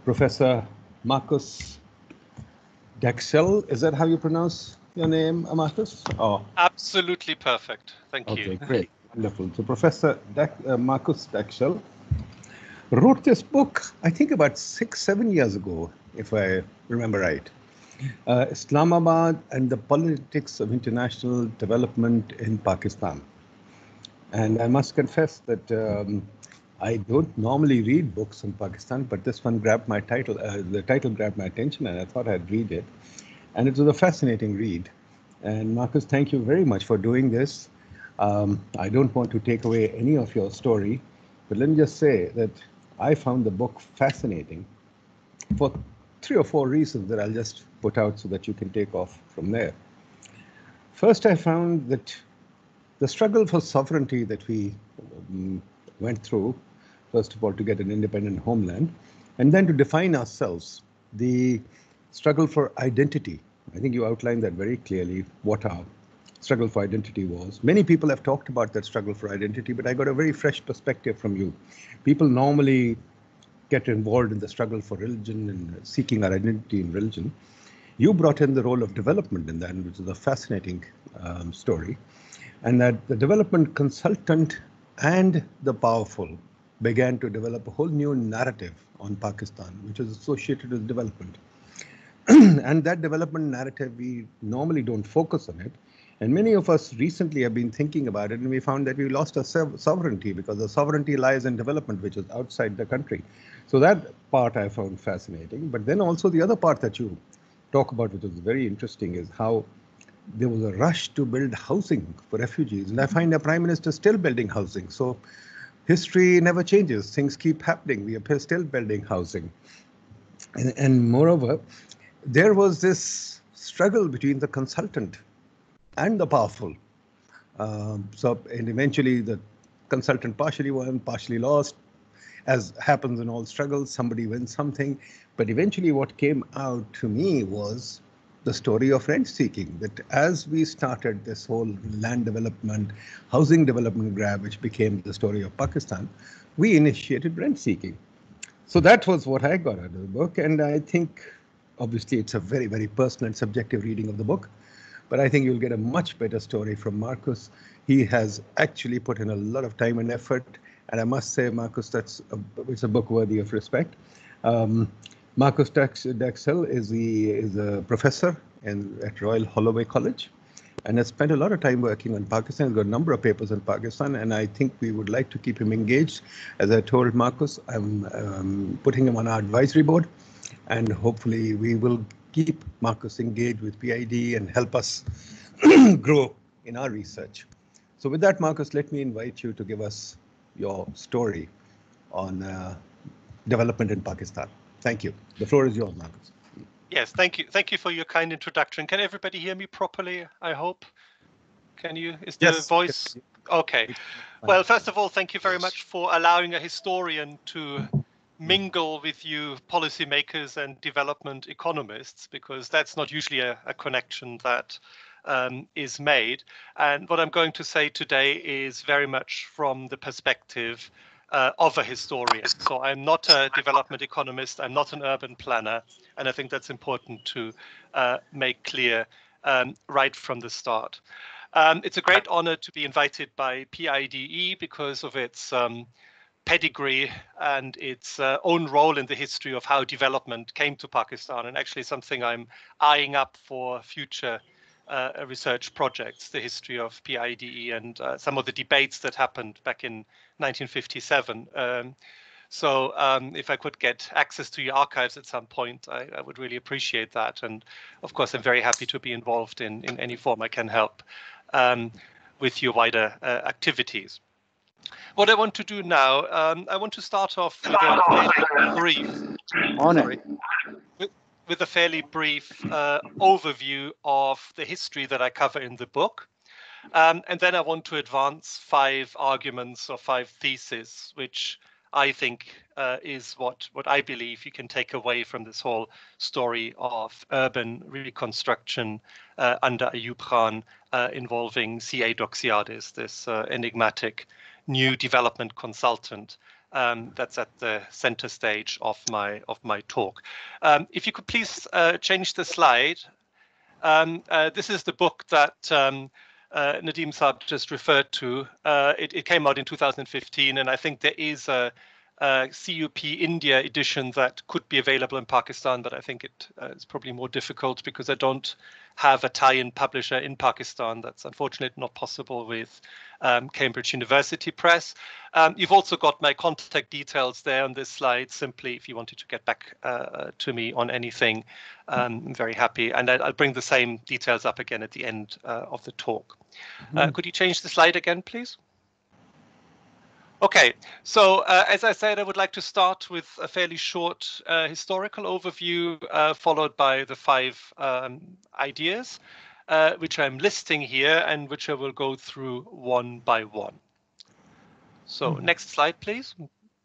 Professor Marcus Daxel. Is that how you pronounce your name, Marcus? Oh, absolutely perfect. Thank you. Okay, great, wonderful. So Professor Marcus Daxel wrote this book, I think about 6-7 years ago, if I remember right. Islamabad and the Politics of International Development in Pakistan. And I must confess that I don't normally read books on Pakistan, but this one grabbed my title, the title grabbed my attention, and I thought I'd read it. And it was a fascinating read. And Marcus, thank you very much for doing this. I don't want to take away any of your story, but let me just say that I found the book fascinating for 3 or 4 reasons that I'll just put out so that you can take off from there. First, I found that the struggle for sovereignty that we went through, first of all, to get an independent homeland, and then to define ourselves, the struggle for identity. I think you outlined that very clearly, what our struggle for identity was. Many people have talked about that struggle for identity, but I got a very fresh perspective from you. People normally get involved in the struggle for religion and seeking our identity in religion. You brought in the role of development in that, which is a fascinating story. And that the development consultant and the powerful began to develop a whole new narrative on Pakistan, which is associated with development. And that development narrative, we normally don't focus on it. And many of us recently have been thinking about it, and we found that we lost our sovereignty because the sovereignty lies in development, which is outside the country. So that part I found fascinating. But then also the other part that you talk about, which is very interesting, is how there was a rush to build housing for refugees. And I find the Prime Minister still building housing. So history never changes. Things keep happening. We are still building housing. And moreover, there was this struggle between the consultant and the powerful. And eventually the consultant partially won, partially lost. As happens in all struggles, somebody wins something. But eventually what came out to me was the story of rent seeking, that as we started this whole land development, housing development grab, which became the story of Pakistan, we initiated rent seeking. So that was what I got out of the book. And I think, obviously, it's a very, very personal and subjective reading of the book. But I think you'll get a much better story from Marcus. He has actually put in a lot of time and effort. And I must say, Marcus, it's a book worthy of respect. Marcus Daxel is a professor at Royal Holloway College and has spent a lot of time working on Pakistan. He's got a number of papers on Pakistan, and I think we would like to keep him engaged. As I told Marcus, I'm putting him on our advisory board, and hopefully we will keep Marcus engaged with PID and help us grow in our research. So with that, Marcus, let me invite you to give us your story on development in Pakistan. Thank you. The floor is yours, Marcus. Yes, thank you. Thank you for your kind introduction. Can everybody hear me properly, I hope? Can you? Is the voice okay? Well, first of all, thank you very much for allowing a historian to mingle with you policymakers and development economists, because that's not usually a connection that is made. And what I'm going to say today is very much from the perspective of a historian. So I'm not a development economist, I'm not an urban planner, and I think that's important to make clear right from the start. It's a great honor to be invited by PIDE because of its pedigree and its own role in the history of how development came to Pakistan, and actually something I'm eyeing up for future research projects, the history of PIDE and some of the debates that happened back in 1957. So if I could get access to your archives at some point, I would really appreciate that. And of course, I'm very happy to be involved in any form I can help with your wider activities. What I want to do now, I want to start off with a fairly brief overview of the history that I cover in the book. And then I want to advance 5 arguments or 5 theses, which I think is what I believe you can take away from this whole story of urban reconstruction under Ayub Khan involving C.A. Doxiadis, this enigmatic new development consultant That's at the center stage of my talk. If you could please change the slide. This is the book that Nadeem Saab just referred to. It came out in 2015, and I think there is a CUP India edition that could be available in Pakistan, but I think it's probably more difficult because I don't have a tie-in publisher in Pakistan. That's unfortunately not possible with Cambridge University Press. You've also got my contact details there on this slide, simply if you wanted to get back to me on anything. I'm very happy. And I'll bring the same details up again at the end of the talk. Could you change the slide again, please? Okay, so as I said, I would like to start with a fairly short historical overview, followed by the 5 ideas, which I'm listing here and which I will go through one by one. So next slide, please.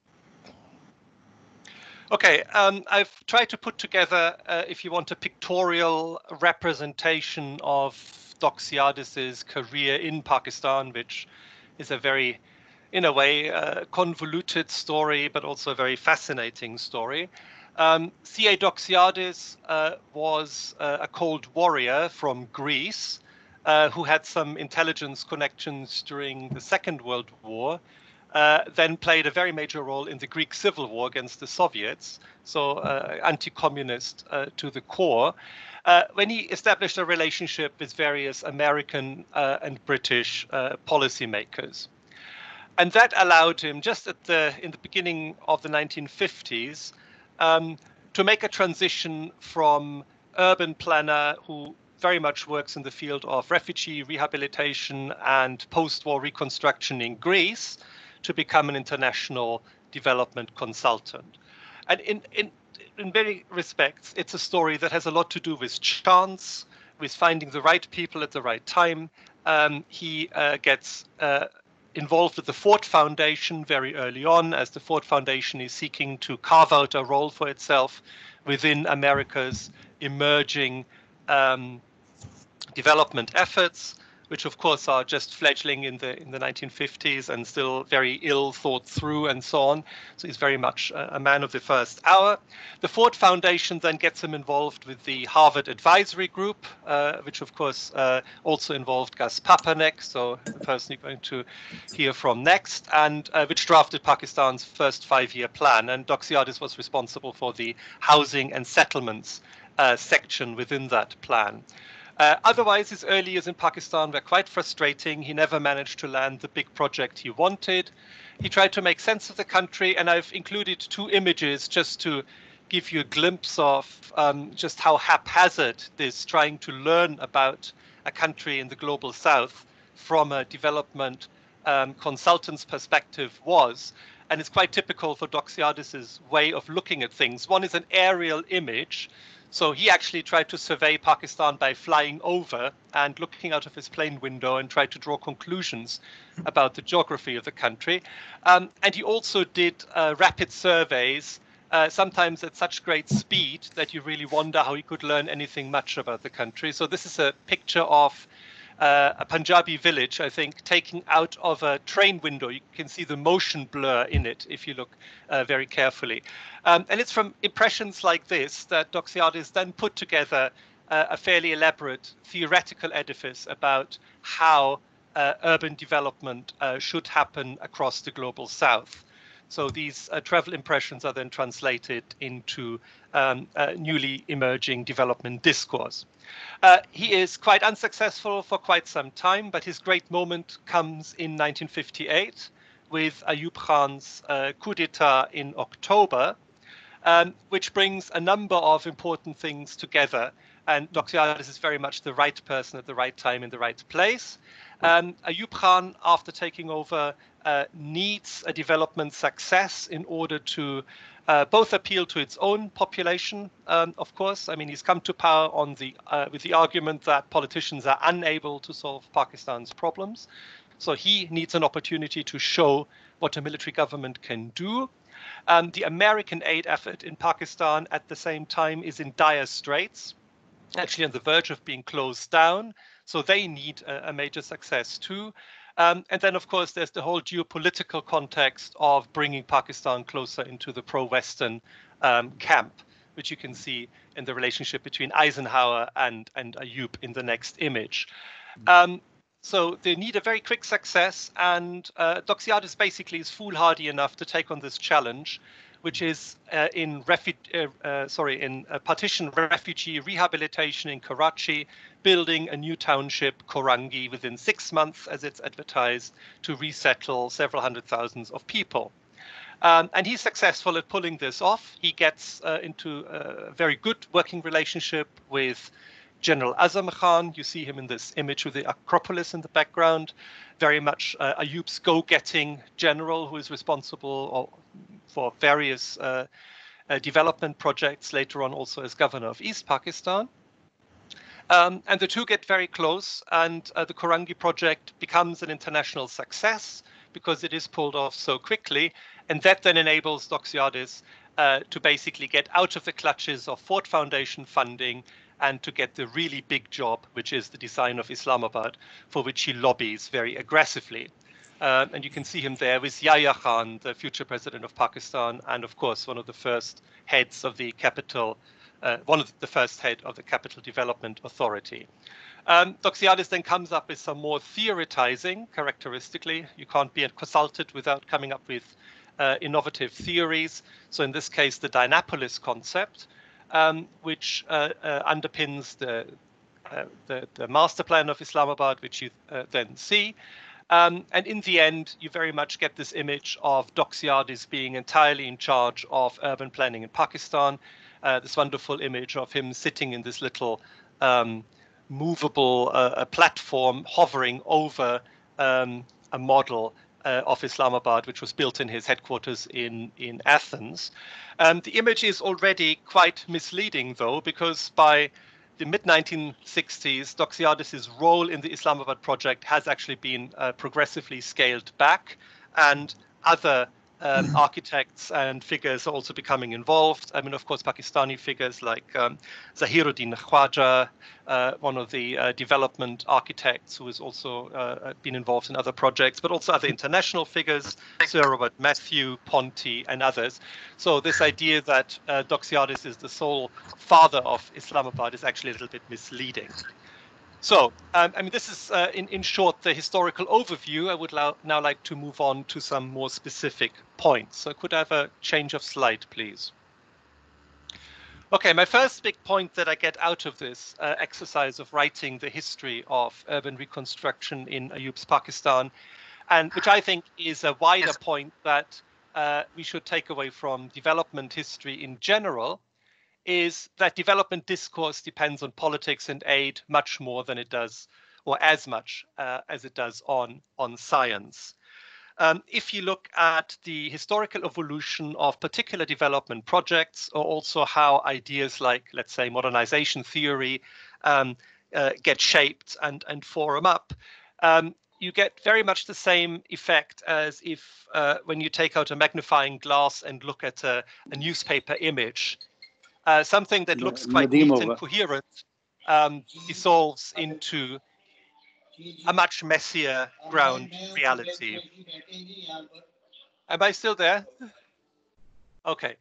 Okay, I've tried to put together, if you want, a pictorial representation of Doxiadis's career in Pakistan, which is a very, in a way, convoluted story, but also a very fascinating story. C.A. Doxiadis was a Cold Warrior from Greece who had some intelligence connections during the Second World War, then played a very major role in the Greek Civil War against the Soviets, so anti-communist to the core, when he established a relationship with various American and British policymakers. And that allowed him, just in the beginning of the 1950s, to make a transition from urban planner who very much works in the field of refugee rehabilitation and post-war reconstruction in Greece to become an international development consultant. And in many respects, it's a story that has a lot to do with chance, with finding the right people at the right time. He gets involved with the Ford Foundation very early on, as the Ford Foundation is seeking to carve out a role for itself within America's emerging development efforts, which of course are just fledgling in the 1950s and still very ill thought through and so on. So he's very much a man of the first hour. The Ford Foundation then gets him involved with the Harvard Advisory Group, which of course also involved Gus Papanek, so the person you're going to hear from next, and which drafted Pakistan's first 5-year plan. And Doxiadis was responsible for the housing and settlements section within that plan. Otherwise, his early years in Pakistan were quite frustrating. He never managed to land the big project he wanted. He tried to make sense of the country, and I've included 2 images just to give you a glimpse of just how haphazard this trying to learn about a country in the global south from a development consultant's perspective was. And it's quite typical for Doxiadis's way of looking at things. One is an aerial image. So he actually tried to survey Pakistan by flying over and looking out of his plane window and tried to draw conclusions about the geography of the country. And he also did rapid surveys, sometimes at such great speed that you really wonder how he could learn anything much about the country. So this is a picture of a Punjabi village, I think, taken out of a train window. You can see the motion blur in it if you look very carefully. And it's from impressions like this that Doxiadis then put together a fairly elaborate theoretical edifice about how urban development should happen across the global south. So these travel impressions are then translated into newly emerging development discourse. He is quite unsuccessful for quite some time, but his great moment comes in 1958 with Ayub Khan's coup d'etat in October, which brings a number of important things together. And Doxiadis is very much the right person at the right time in the right place. Ayub Khan, after taking over, needs a development success in order to both appeal to its own population, of course. I mean, he's come to power on with the argument that politicians are unable to solve Pakistan's problems. So he needs an opportunity to show what a military government can do. The American aid effort in Pakistan at the same time is in dire straits, actually on the verge of being closed down. So they need a major success too. And then, of course, there's the whole geopolitical context of bringing Pakistan closer into the pro-Western camp, which you can see in the relationship between Eisenhower and Ayub in the next image. So they need a very quick success, and Doxiadis basically is foolhardy enough to take on this challenge, which is in partition refugee rehabilitation in Karachi, building a new township, Korangi, within 6 months, as it's advertised, to resettle several hundred thousands of people. And he's successful at pulling this off. He gets into a very good working relationship with General Azam Khan. You see him in this image with the Acropolis in the background. Very much Ayub's go-getting general who is responsible for various development projects, later on also as governor of East Pakistan. And the two get very close, and the Korangi project becomes an international success because it is pulled off so quickly. And that then enables Doxiadis to basically get out of the clutches of Ford Foundation funding and to get the really big job, which is the design of Islamabad, for which he lobbies very aggressively. And you can see him there with Yahya Khan, the future president of Pakistan, and of course, one of the first heads of the capital, Capital Development Authority. Doxiadis then comes up with some more theorizing, characteristically. You can't be a consultant without coming up with innovative theories. So in this case, the Dynapolis concept, which underpins the master plan of Islamabad, which you then see. And in the end, you very much get this image of Doxiadis being entirely in charge of urban planning in Pakistan. This wonderful image of him sitting in this little movable platform hovering over a model of Islamabad, which was built in his headquarters in Athens. The image is already quite misleading, though, because by the mid-1960s, Doxiadis' role in the Islamabad project has actually been progressively scaled back, and other architects and figures are also becoming involved. I mean, of course, Pakistani figures like Zahiruddin Khwaja, one of the development architects who has also been involved in other projects, but also other international figures, Sir Robert Matthew, Ponti, and others. So this idea that Doxiadis is the sole father of Islamabad is actually a little bit misleading. So, I mean, this is, in short, the historical overview. I would now like to move on to some more specific points. So could I have a change of slide, please? Okay, my first big point that I get out of this exercise of writing the history of urban reconstruction in Ayub's Pakistan, and which I think is a wider point that we should take away from development history in general, is that development discourse depends on politics and aid much more than it does, or as much as it does on science. If you look at the historical evolution of particular development projects, or also how ideas like, let's say, modernization theory get shaped and form up, you get very much the same effect as if when you take out a magnifying glass and look at a newspaper image. Something that looks quite neat and coherent dissolves into a much messier ground reality. Am I still there? Okay.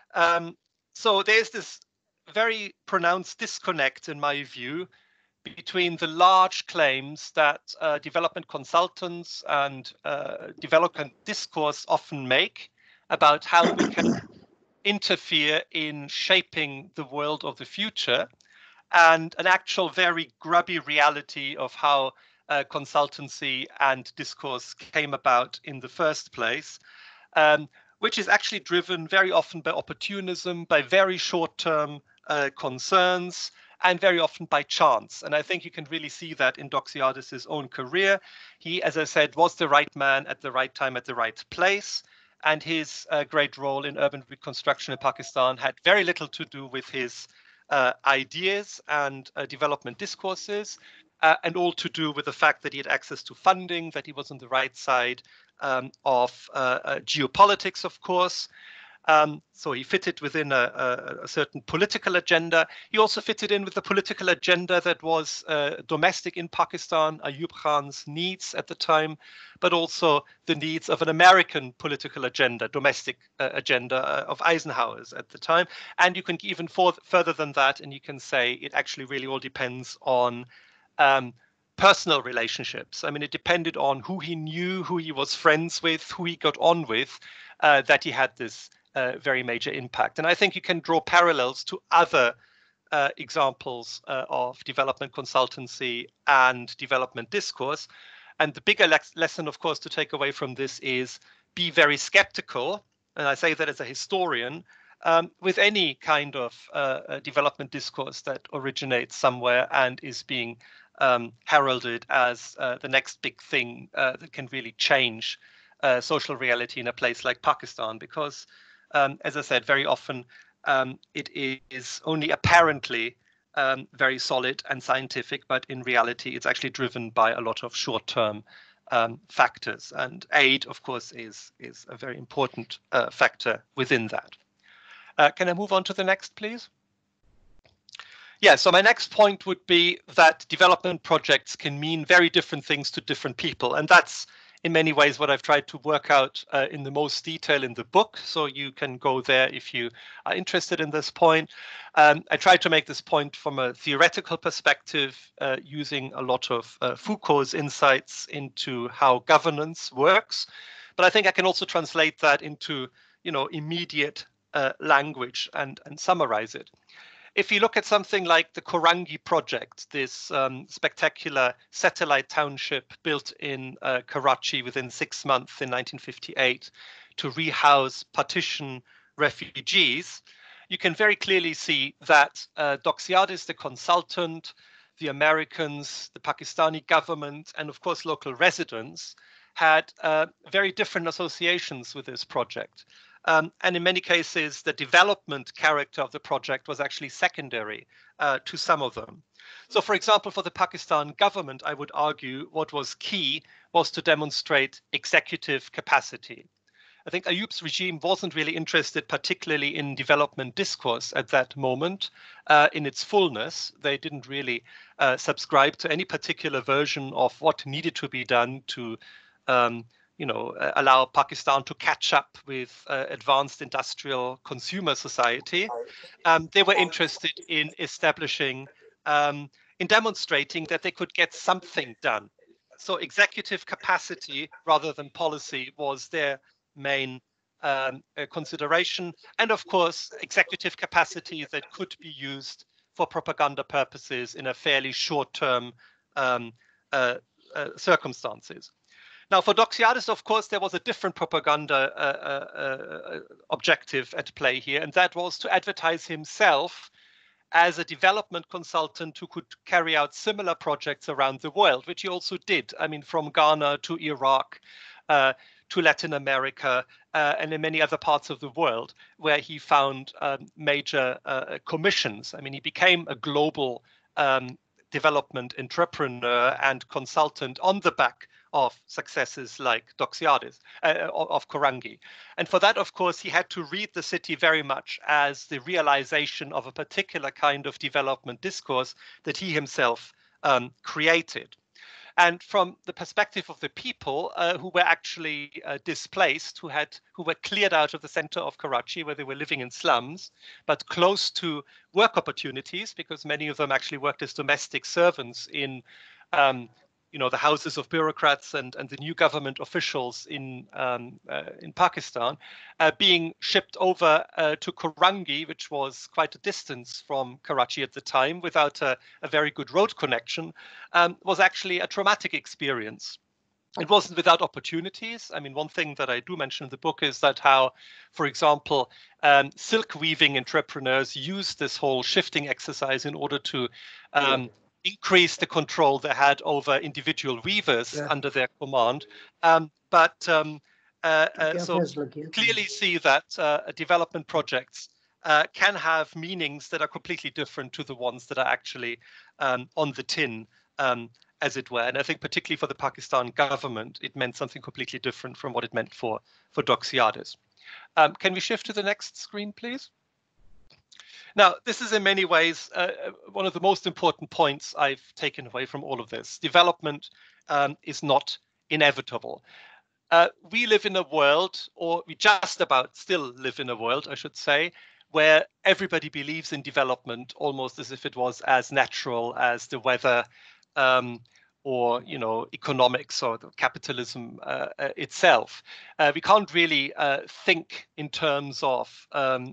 So there's this very pronounced disconnect, in my view, between the large claims that development consultants and development discourse often make about how we can interfere in shaping the world of the future, and an actual very grubby reality of how consultancy and discourse came about in the first place, which is actually driven very often by opportunism, by very short-term concerns, and very often by chance. And I think you can really see that in Doxiadis' own career. He, as I said, was the right man at the right time at the right place. And his great role in urban reconstruction in Pakistan had very little to do with his ideas and development discourses, and all to do with the fact that he had access to funding, that he was on the right side of geopolitics, of course. So he fitted within a certain political agenda. He also fitted in with the political agenda that was domestic in Pakistan, Ayub Khan's needs at the time, but also the needs of an American political agenda, domestic agenda of Eisenhower's at the time. And you can even further than that, and you can say it actually really all depends on personal relationships. I mean, it depended on who he knew, who he was friends with, who he got on with, that he had this very major impact. And I think you can draw parallels to other examples of development consultancy and development discourse. And the bigger lesson, of course, to take away from this is be very skeptical. And I say that as a historian, with any kind of development discourse that originates somewhere and is being heralded as the next big thing that can really change social reality in a place like Pakistan, because as I said, very often it is only apparently very solid and scientific, but in reality, it's actually driven by a lot of short-term factors. And aid, of course, is a very important factor within that. Can I move on to the next, please? Yeah, so my next point would be that development projects can mean very different things to different people. And that's in many ways what I've tried to work out in the most detail in the book. So you can go there if you are interested in this point. I tried to make this point from a theoretical perspective, using a lot of Foucault's insights into how governance works. But I think I can also translate that into, immediate language and summarize it. If you look at something like the Korangi project, this spectacular satellite township built in Karachi within 6 months in 1958 to rehouse partition refugees, you can very clearly see that Doxiadis, the consultant, the Americans, the Pakistani government, and of course local residents had very different associations with this project. And in many cases, the development character of the project was actually secondary to some of them. So, for example, for the Pakistan government, I would argue what was key was to demonstrate executive capacity. I think Ayub's regime wasn't really interested particularly in development discourse at that moment in its fullness. They didn't really subscribe to any particular version of what needed to be done to allow Pakistan to catch up with advanced industrial consumer society. They were interested in establishing, in demonstrating that they could get something done. So executive capacity rather than policy was their main consideration. And of course, executive capacity that could be used for propaganda purposes in a fairly short-term circumstances. Now, for Doxiadis, of course, there was a different propaganda objective at play here, and that was to advertise himself as a development consultant who could carry out similar projects around the world, which he also did. I mean, from Ghana to Iraq, to Latin America, and in many other parts of the world, where he found major commissions. I mean, he became a global development entrepreneur and consultant on the back of successes like Doxiadis, of Korangi. And for that, of course, he had to read the city very much as the realization of a particular kind of development discourse that he himself created. And from the perspective of the people who were actually displaced, who were cleared out of the center of Karachi, where they were living in slums, but close to work opportunities, because many of them actually worked as domestic servants in the houses of bureaucrats and the new government officials in Pakistan, being shipped over to Korangi, which was quite a distance from Karachi at the time, without a very good road connection, was actually a traumatic experience. It wasn't without opportunities. I mean, one thing that I do mention in the book is that how, for example, silk weaving entrepreneurs use this whole shifting exercise in order to increase the control they had over individual weavers under their command. So clearly see that development projects can have meanings that are completely different to the ones that are actually on the tin, as it were. And I think particularly for the Pakistan government, it meant something completely different from what it meant for Doxiadis. Can we shift to the next screen, please? Now, this is in many ways one of the most important points I've taken away from all of this. Development is not inevitable. We live in a world, or we just about still live in a world, I should say, where everybody believes in development almost as if it was as natural as the weather or economics or the capitalism itself. We can't really think in terms of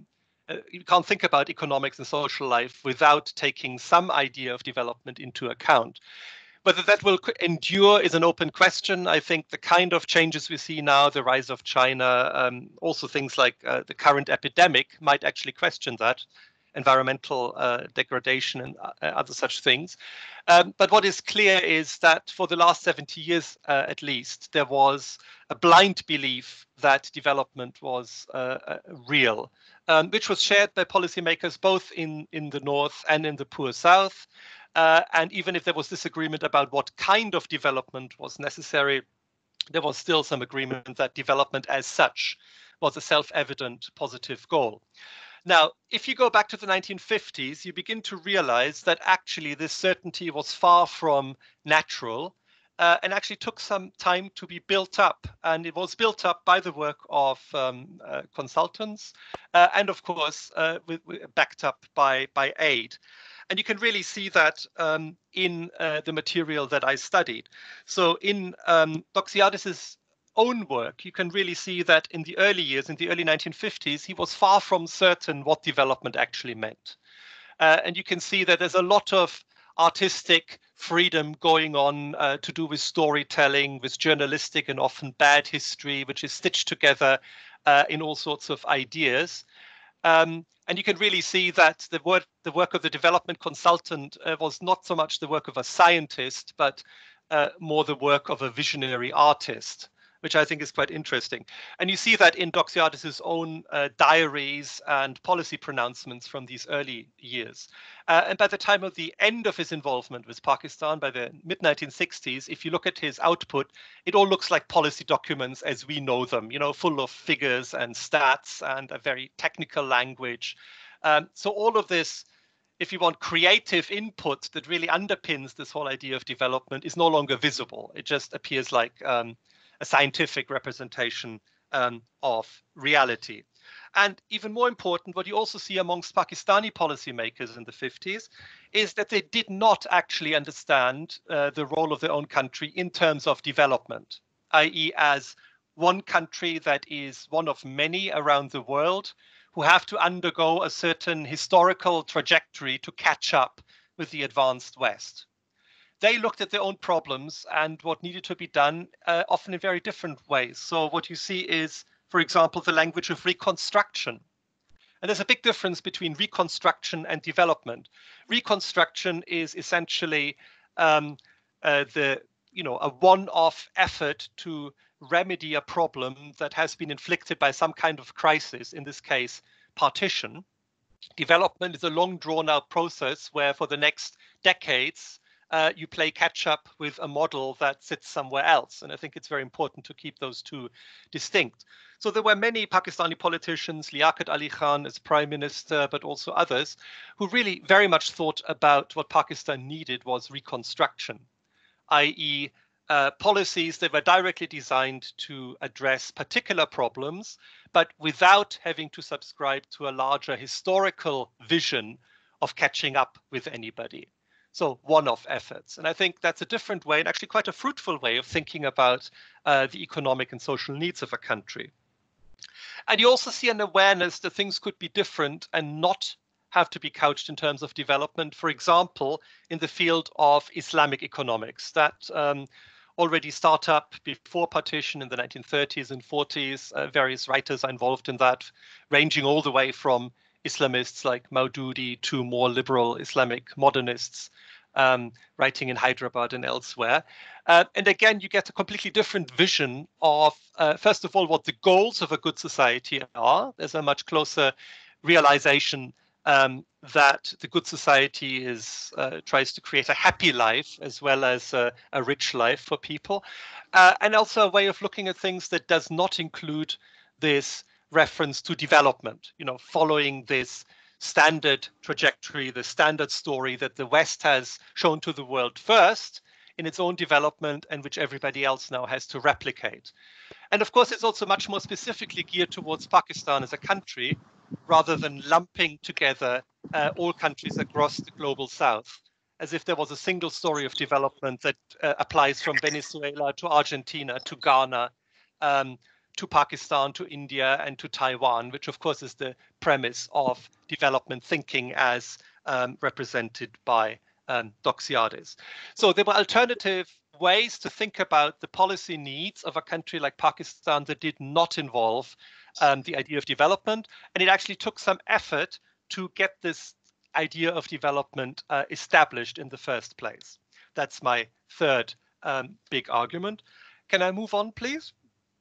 you can't think about economics and social life without taking some idea of development into account. Whether that will endure is an open question. I think the kind of changes we see now, the rise of China, also things like the current epidemic might actually question that, environmental degradation and other such things. But what is clear is that for the last 70 years, at least, there was a blind belief that development was real, which was shared by policymakers both in the North and in the poor South. And even if there was disagreement about what kind of development was necessary, there was still some agreement that development as such was a self-evident positive goal. Now, if you go back to the 1950s, you begin to realize that actually this certainty was far from natural and actually took some time to be built up. And it was built up by the work of consultants and, of course, backed up by aid. And you can really see that in the material that I studied. So in Doxiadis's own work, you can really see that in the early years, in the early 1950s, he was far from certain what development actually meant. And you can see that there's a lot of artistic freedom going on to do with storytelling, with journalistic and often bad history, which is stitched together in all sorts of ideas. And you can really see that the work of the development consultant was not so much the work of a scientist, but more the work of a visionary artist, which I think is quite interesting. And you see that in Doxiadis's own diaries and policy pronouncements from these early years. And by the time of the end of his involvement with Pakistan, by the mid-1960s, if you look at his output, it all looks like policy documents as we know them, full of figures and stats and a very technical language. So all of this, if you want, creative input that really underpins this whole idea of development is no longer visible. It just appears like a scientific representation of reality. And even more important, what you also see amongst Pakistani policymakers in the 50s is that they did not actually understand the role of their own country in terms of development, i.e. as one country that is one of many around the world who have to undergo a certain historical trajectory to catch up with the advanced West. They looked at their own problems and what needed to be done, often in very different ways. So what you see is, for example, the language of reconstruction. And there's a big difference between reconstruction and development. Reconstruction is essentially a one-off effort to remedy a problem that has been inflicted by some kind of crisis, in this case, partition. Development is a long drawn-out process where for the next decades, you play catch up with a model that sits somewhere else. And I think it's very important to keep those two distinct. So there were many Pakistani politicians, Liaquat Ali Khan as prime minister, but also others, who really very much thought about what Pakistan needed was reconstruction, i.e. Policies that were directly designed to address particular problems, but without having to subscribe to a larger historical vision of catching up with anybody. So one-off efforts. And I think that's a different way and actually quite a fruitful way of thinking about the economic and social needs of a country. And you also see an awareness that things could be different and not have to be couched in terms of development. For example, in the field of Islamic economics, that already started up before partition in the 1930s and 40s. Various writers are involved in that, ranging all the way from Islamists like Maududi to more liberal Islamic modernists writing in Hyderabad and elsewhere. And again, you get a completely different vision of, first of all, what the goals of a good society are. There's a much closer realization that the good society is tries to create a happy life as well as a rich life for people. And also a way of looking at things that does not include this reference to development, following this standard trajectory, the standard story that the West has shown to the world first in its own development and which everybody else now has to replicate. And of course, it's also much more specifically geared towards Pakistan as a country, rather than lumping together all countries across the global South, as if there was a single story of development that applies from Venezuela to Argentina to Ghana, to Pakistan, to India, and to Taiwan, which of course is the premise of development thinking as represented by Doxiadis. So there were alternative ways to think about the policy needs of a country like Pakistan that did not involve the idea of development. And it actually took some effort to get this idea of development established in the first place. That's my third big argument. Can I move on, please?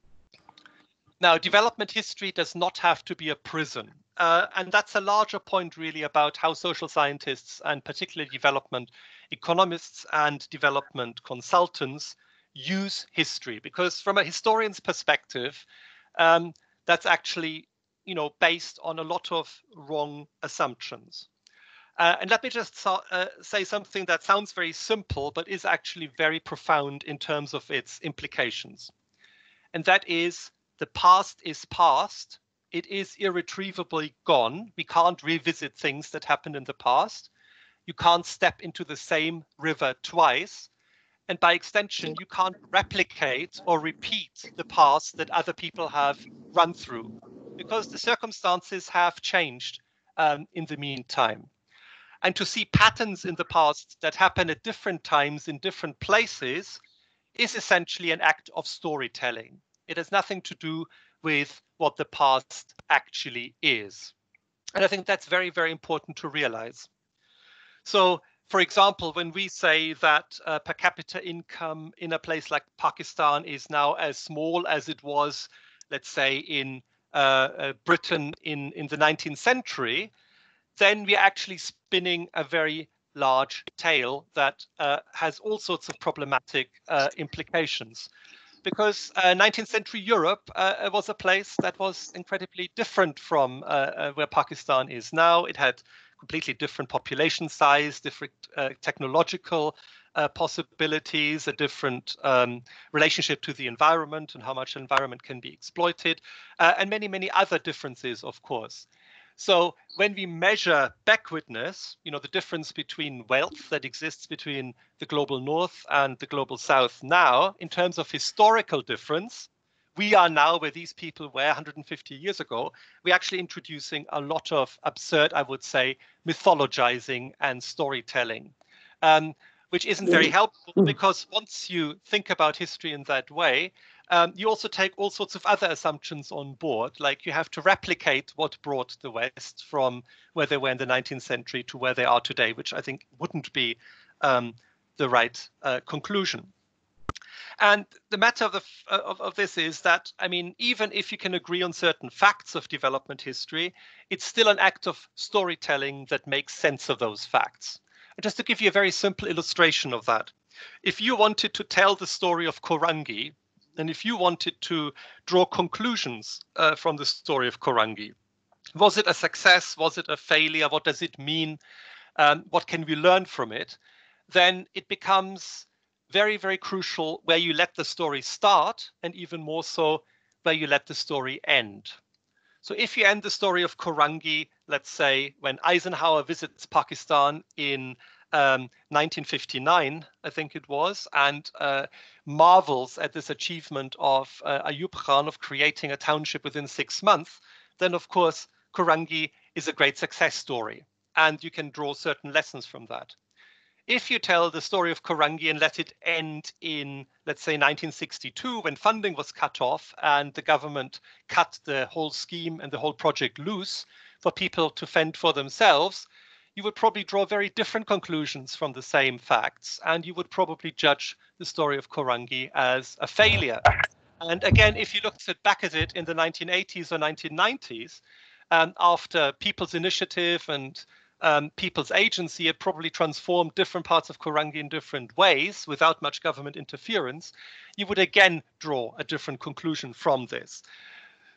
Now, development history does not have to be a prison. And that's a larger point really about how social scientists and particularly development economists and development consultants use history. Because from a historian's perspective, that's actually, based on a lot of wrong assumptions. And let me just say something that sounds very simple, but is actually very profound in terms of its implications. And that is, the past is past. It is irretrievably gone. We can't revisit things that happened in the past. You can't step into the same river twice. And by extension, you can't replicate or repeat the past that other people have run through, because the circumstances have changed in the meantime. And to see patterns in the past that happen at different times in different places is essentially an act of storytelling. It has nothing to do with what the past actually is. And I think that's very, very important to realize. So, for example, when we say that per capita income in a place like Pakistan is now as small as it was, let's say, in Britain in the 19th century, then we're actually spinning a very large tale that has all sorts of problematic implications. Because 19th century Europe was a place that was incredibly different from where Pakistan is now. It had completely different population size, different technological possibilities, a different relationship to the environment and how much environment can be exploited, and many, many other differences, of course. So when we measure backwardness, the difference between wealth that exists between the global north and the global south now, in terms of historical difference, we are now where these people were 150 years ago. We're actually introducing a lot of absurd, I would say, mythologizing and storytelling, which isn't very helpful, because once you think about history in that way, you also take all sorts of other assumptions on board, like you have to replicate what brought the West from where they were in the 19th century to where they are today, which I think wouldn't be the right conclusion. And the matter of this is that, I mean, even if you can agree on certain facts of development history, it's still an act of storytelling that makes sense of those facts. And just to give you a very simple illustration of that, if you wanted to tell the story of Korangi, and if you wanted to draw conclusions from the story of Korangi, was it a success? Was it a failure? What does it mean? What can we learn from it? Then it becomes very, very crucial where you let the story start, and even more so where you let the story end. So if you end the story of Korangi, let's say when Eisenhower visits Pakistan in 1959, I think it was, and marvels at this achievement of Ayub Khan of creating a township within 6 months, then of course Korangi is a great success story, and you can draw certain lessons from that. If you tell the story of Korangi and let it end in, let's say, 1962, when funding was cut off and the government cut the whole scheme and the whole project loose for people to fend for themselves, you would probably draw very different conclusions from the same facts, and you would probably judge the story of Korangi as a failure. And again, if you looked back at it in the 1980s or 1990s, after People's Initiative and People's Agency had probably transformed different parts of Korangi in different ways without much government interference, you would again draw a different conclusion from this.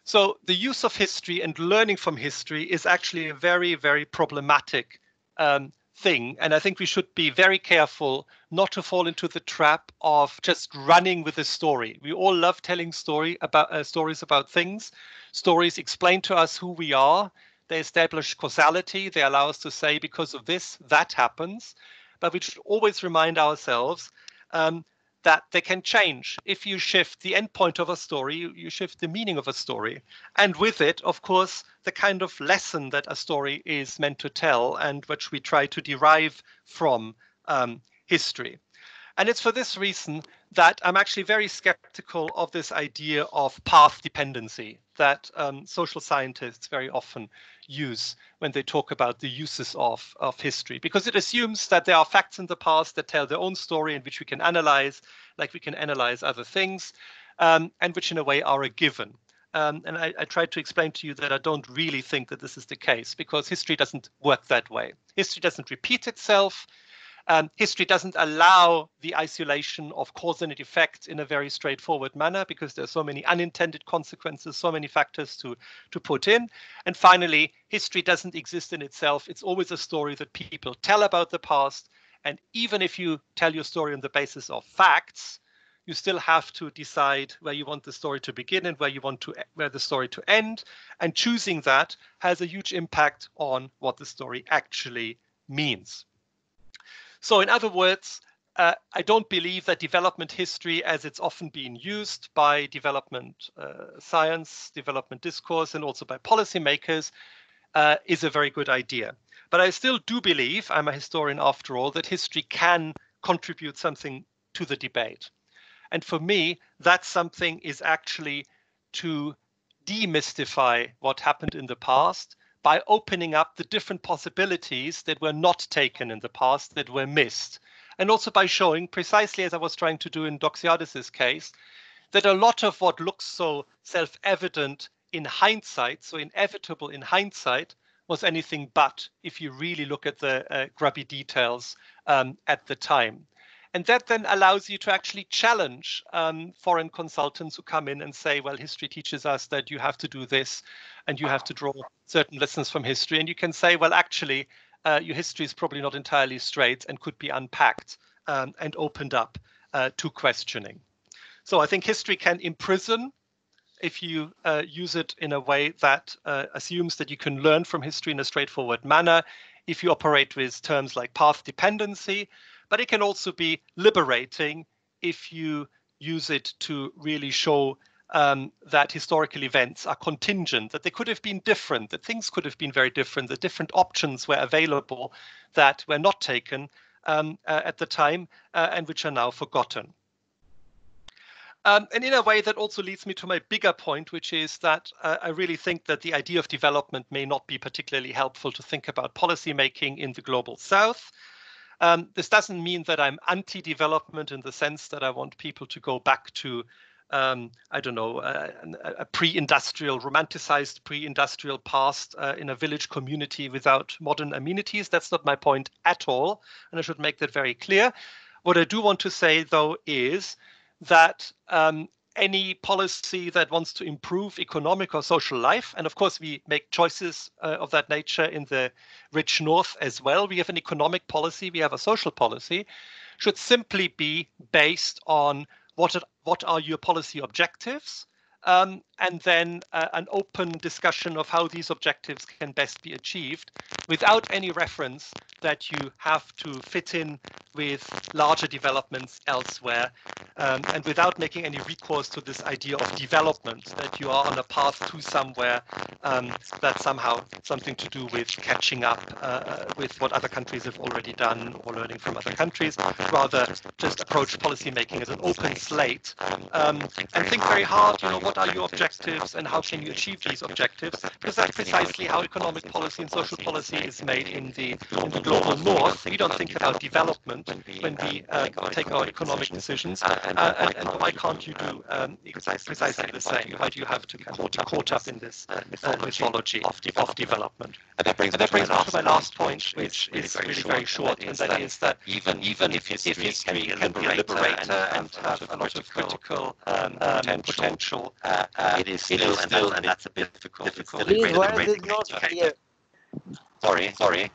So the use of history and learning from history is actually a very, very problematic thing. And I think we should be very careful not to fall into the trap of just running with a story. We all love telling stories about things. Stories explain to us who we are. They establish causality. They allow us to say, because of this, that happens. But we should always remind ourselves that they can change. If you shift the endpoint of a story, you shift the meaning of a story. And with it, of course, the kind of lesson that a story is meant to tell and which we try to derive from history. And it's for this reason that I'm actually very skeptical of this idea of path dependency that social scientists very often use when they talk about the uses of history, because it assumes that there are facts in the past that tell their own story and which we can analyze, like we can analyze other things, and which in a way are a given. And I tried to explain to you that I don't really think that this is the case, because history doesn't work that way. History doesn't repeat itself. History doesn't allow the isolation of cause and effect in a very straightforward manner, because there's so many unintended consequences, so many factors to put in. And finally, history doesn't exist in itself. It's always a story that people tell about the past. And even if you tell your story on the basis of facts, you still have to decide where you want the story to begin and where the story to end. And choosing that has a huge impact on what the story actually means. So in other words, I don't believe that development history, as it's often been used by development science, development discourse, and also by policymakers, is a very good idea. But I still do believe, I'm a historian after all, that history can contribute something to the debate. And for me, that something is actually to demystify what happened in the past by opening up the different possibilities that were not taken in the past, that were missed. And also by showing, precisely as I was trying to do in Doxiadis' case, that a lot of what looks so self-evident in hindsight, so inevitable in hindsight, was anything but if you really look at the grubby details at the time. And that then allows you to actually challenge foreign consultants who come in and say, well, history teaches us that you have to do this and you have to draw certain lessons from history. And you can say, well, actually, your history is probably not entirely straight and could be unpacked and opened up to questioning. So I think history can imprison if you use it in a way that assumes that you can learn from history in a straightforward manner, if you operate with terms like path dependency. But it can also be liberating if you use it to really show that historical events are contingent, that they could have been different, that things could have been very different, that different options were available that were not taken at the time and which are now forgotten. And in a way that also leads me to my bigger point, which is that I really think that the idea of development may not be particularly helpful to think about policymaking in the global south. This doesn't mean that I'm anti-development in the sense that I want people to go back to, I don't know, a pre-industrial, romanticized pre-industrial past in a village community without modern amenities. That's not my point at all, and I should make that very clear. What I do want to say, though, is that any policy that wants to improve economic or social life, and of course we make choices of that nature in the rich North as well. We have an economic policy, we have a social policy, should simply be based on what are your policy objectives, and then an open discussion of how these objectives can best be achieved without any reference that you have to fit in with larger developments elsewhere, and without making any recourse to this idea of development, that you are on a path to somewhere that's somehow something to do with catching up with what other countries have already done or learning from other countries. Rather, just approach policymaking as an open slate and think very hard, what are your objectives and how can you achieve these objectives? Because that's precisely how economic policy and social policy is made in the global North. We don't think about development when we take our economic decisions. and why can't you do precisely the same? Why do you have to be caught up in this mythology of development? And that brings me to my last point, which is really very short, and that is that even if history can be a liberator and have a lot of critical potential, it is still, and that's a bit difficult. Please, voice is not clear. Sorry.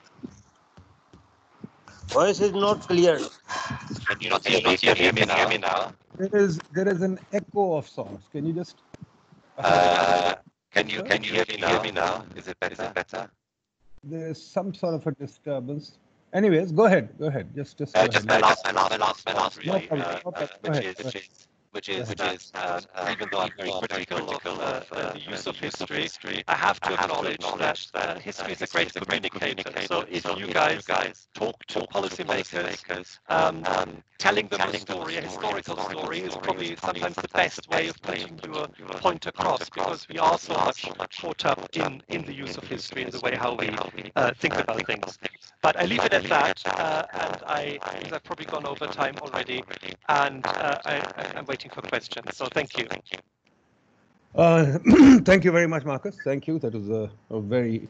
Voice is not clear. Can you not hear me now? There is an echo of sorts. Can you just? Can you hear me now? Is it better? There's some sort of a disturbance. Anyways, go ahead. Just my last really, which is even though I'm very critical of the use of history, I have to acknowledge that history is a great communicator. So if you guys talk to policymakers, telling them a story, a historical story, is probably sometimes the best way of putting your point across, because we are so much caught up in the use of history and the way how we think about things. But I leave it at that, and I've probably gone over time already, and I'm waiting for questions. So thank you. Thank you very much, Marcus. Thank you. That was a very,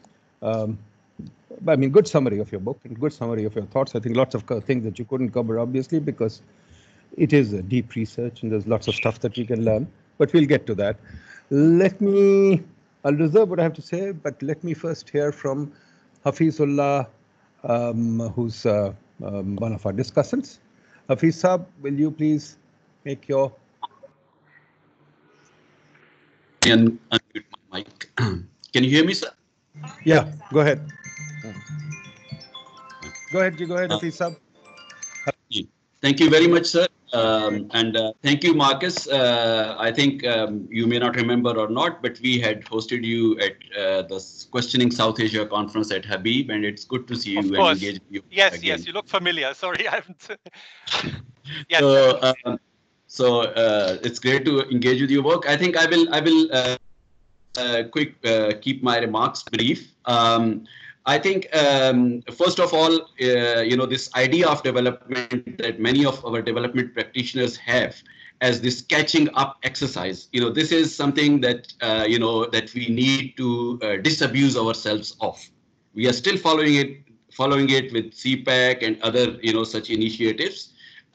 good summary of your book and good summary of your thoughts. I think lots of things that you couldn't cover, obviously, because it is a deep research and there's lots of stuff that we can learn. But we'll get to that. I'll reserve what I have to say, but let me first hear from Hafizullah, who's one of our discussants. Hafiz Saab, will you please make your... And unmute my mic. Can you hear me, sir? Yeah, go ahead. Go ahead, Hafiz Saab. Thank you very much, sir. And thank you, Marcus. I think you may not remember or not, but we had hosted you at the Questioning South Asia conference at Habib, and it's good to see you and engage with you. Yes, again. Yes, you look familiar. Sorry, I haven't. Yes. So it's great to engage with your work. I think I will keep my remarks brief. I think, first of all, this idea of development that many of our development practitioners have as this catching up exercise, this is something that, that we need to disabuse ourselves of. We are still following it with CPAC and other, such initiatives.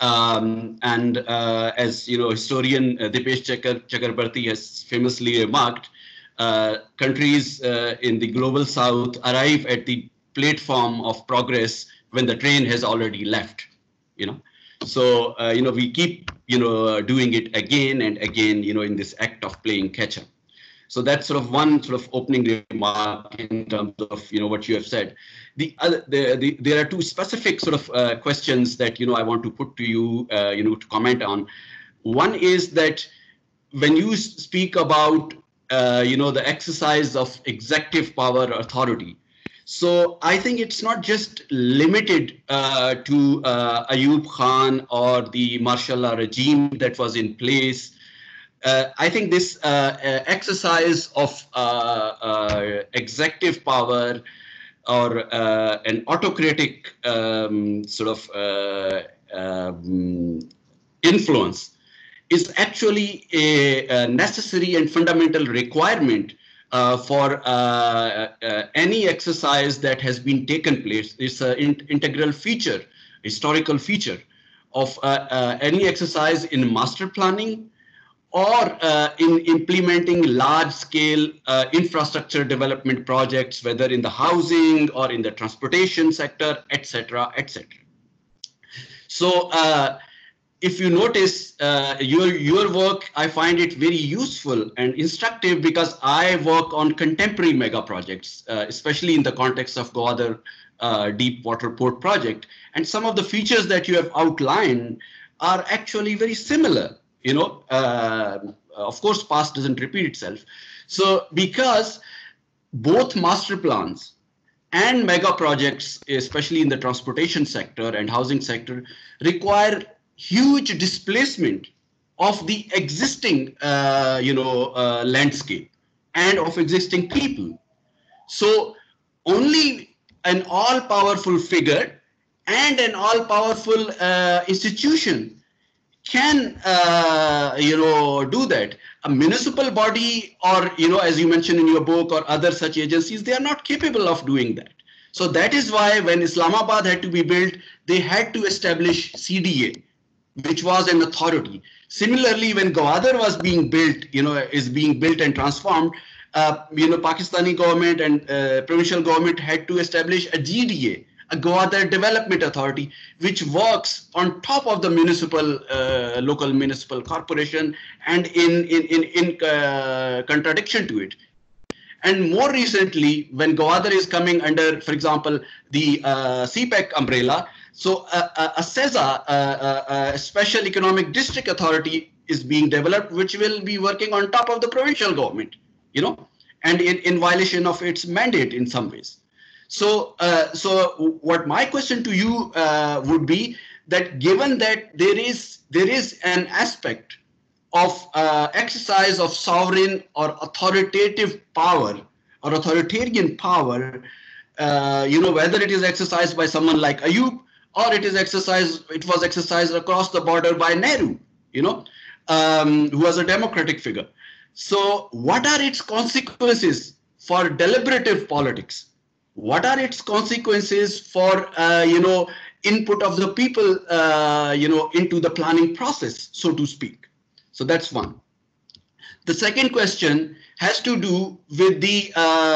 As historian Dipesh Chakrabarty has famously remarked, countries in the global south arrive at the platform of progress when the train has already left. So we keep doing it again and again in this act of playing catch up. So that's sort of one sort of opening remark in terms of what you have said. There are two specific sort of questions that I want to put to you to comment on. One is that when you speak about the exercise of executive power authority, so I think it's not just limited to Ayub Khan or the martial law regime that was in place. I think this exercise of executive power or an autocratic sort of influence is actually a necessary and fundamental requirement for any exercise that has been taken place. It's an integral feature, historical feature of any exercise in master planning or in implementing large-scale infrastructure development projects, whether in the housing or in the transportation sector, etc., etc. So if you notice your work, I find it very useful and instructive because I work on contemporary mega projects, especially in the context of Gwadar Deep Water Port project. And some of the features that you have outlined are actually very similar. Of course, past doesn't repeat itself. So because both master plans and mega projects, especially in the transportation sector and housing sector, require huge displacement of the existing, landscape and of existing people. So only an all-powerful figure and an all-powerful institution can, do that. A municipal body or, as you mentioned in your book or other such agencies, they are not capable of doing that. So that is why when Islamabad had to be built, they had to establish CDA, which was an authority. Similarly, when Gwadar was being built, is being built and transformed, Pakistani government and provincial government had to establish a GDA, a Gwadar Development Authority, which works on top of the local municipal corporation and in contradiction to it. And more recently, when Gwadar is coming under, for example, the CPEC umbrella, so a SEZA, a Special Economic District Authority, is being developed, which will be working on top of the provincial government, and in violation of its mandate in some ways. So, what my question to you would be that given that there is an aspect of exercise of sovereign or authoritative power or authoritarian power, whether it is exercised by someone like Ayub or it was exercised across the border by Nehru, who was a democratic figure. So what are its consequences for deliberative politics? What are its consequences for, input of the people, into the planning process, so to speak? So that's one. The second question has to do with the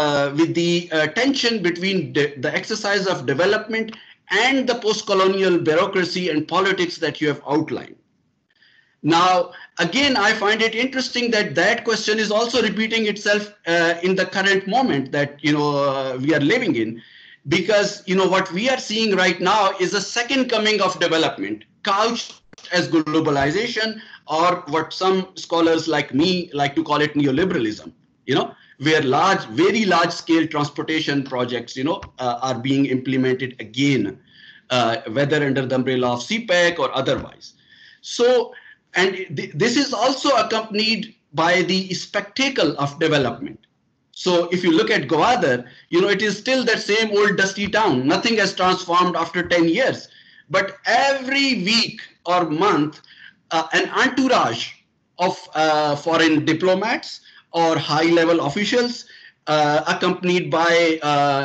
tension between the exercise of development and the post-colonial bureaucracy and politics that you have outlined. Now, again, I find it interesting that question is also repeating itself in the current moment that we are living in, because what we are seeing right now is a second coming of development, couched as globalization, or what some scholars like me like to call it neoliberalism. Where very large scale transportation projects, are being implemented again, whether under the umbrella of CPEC or otherwise. So, and this is also accompanied by the spectacle of development. So if you look at Gwadar, it is still that same old dusty town. Nothing has transformed after 10 years. But every week or month, an entourage of foreign diplomats or high-level officials, accompanied by,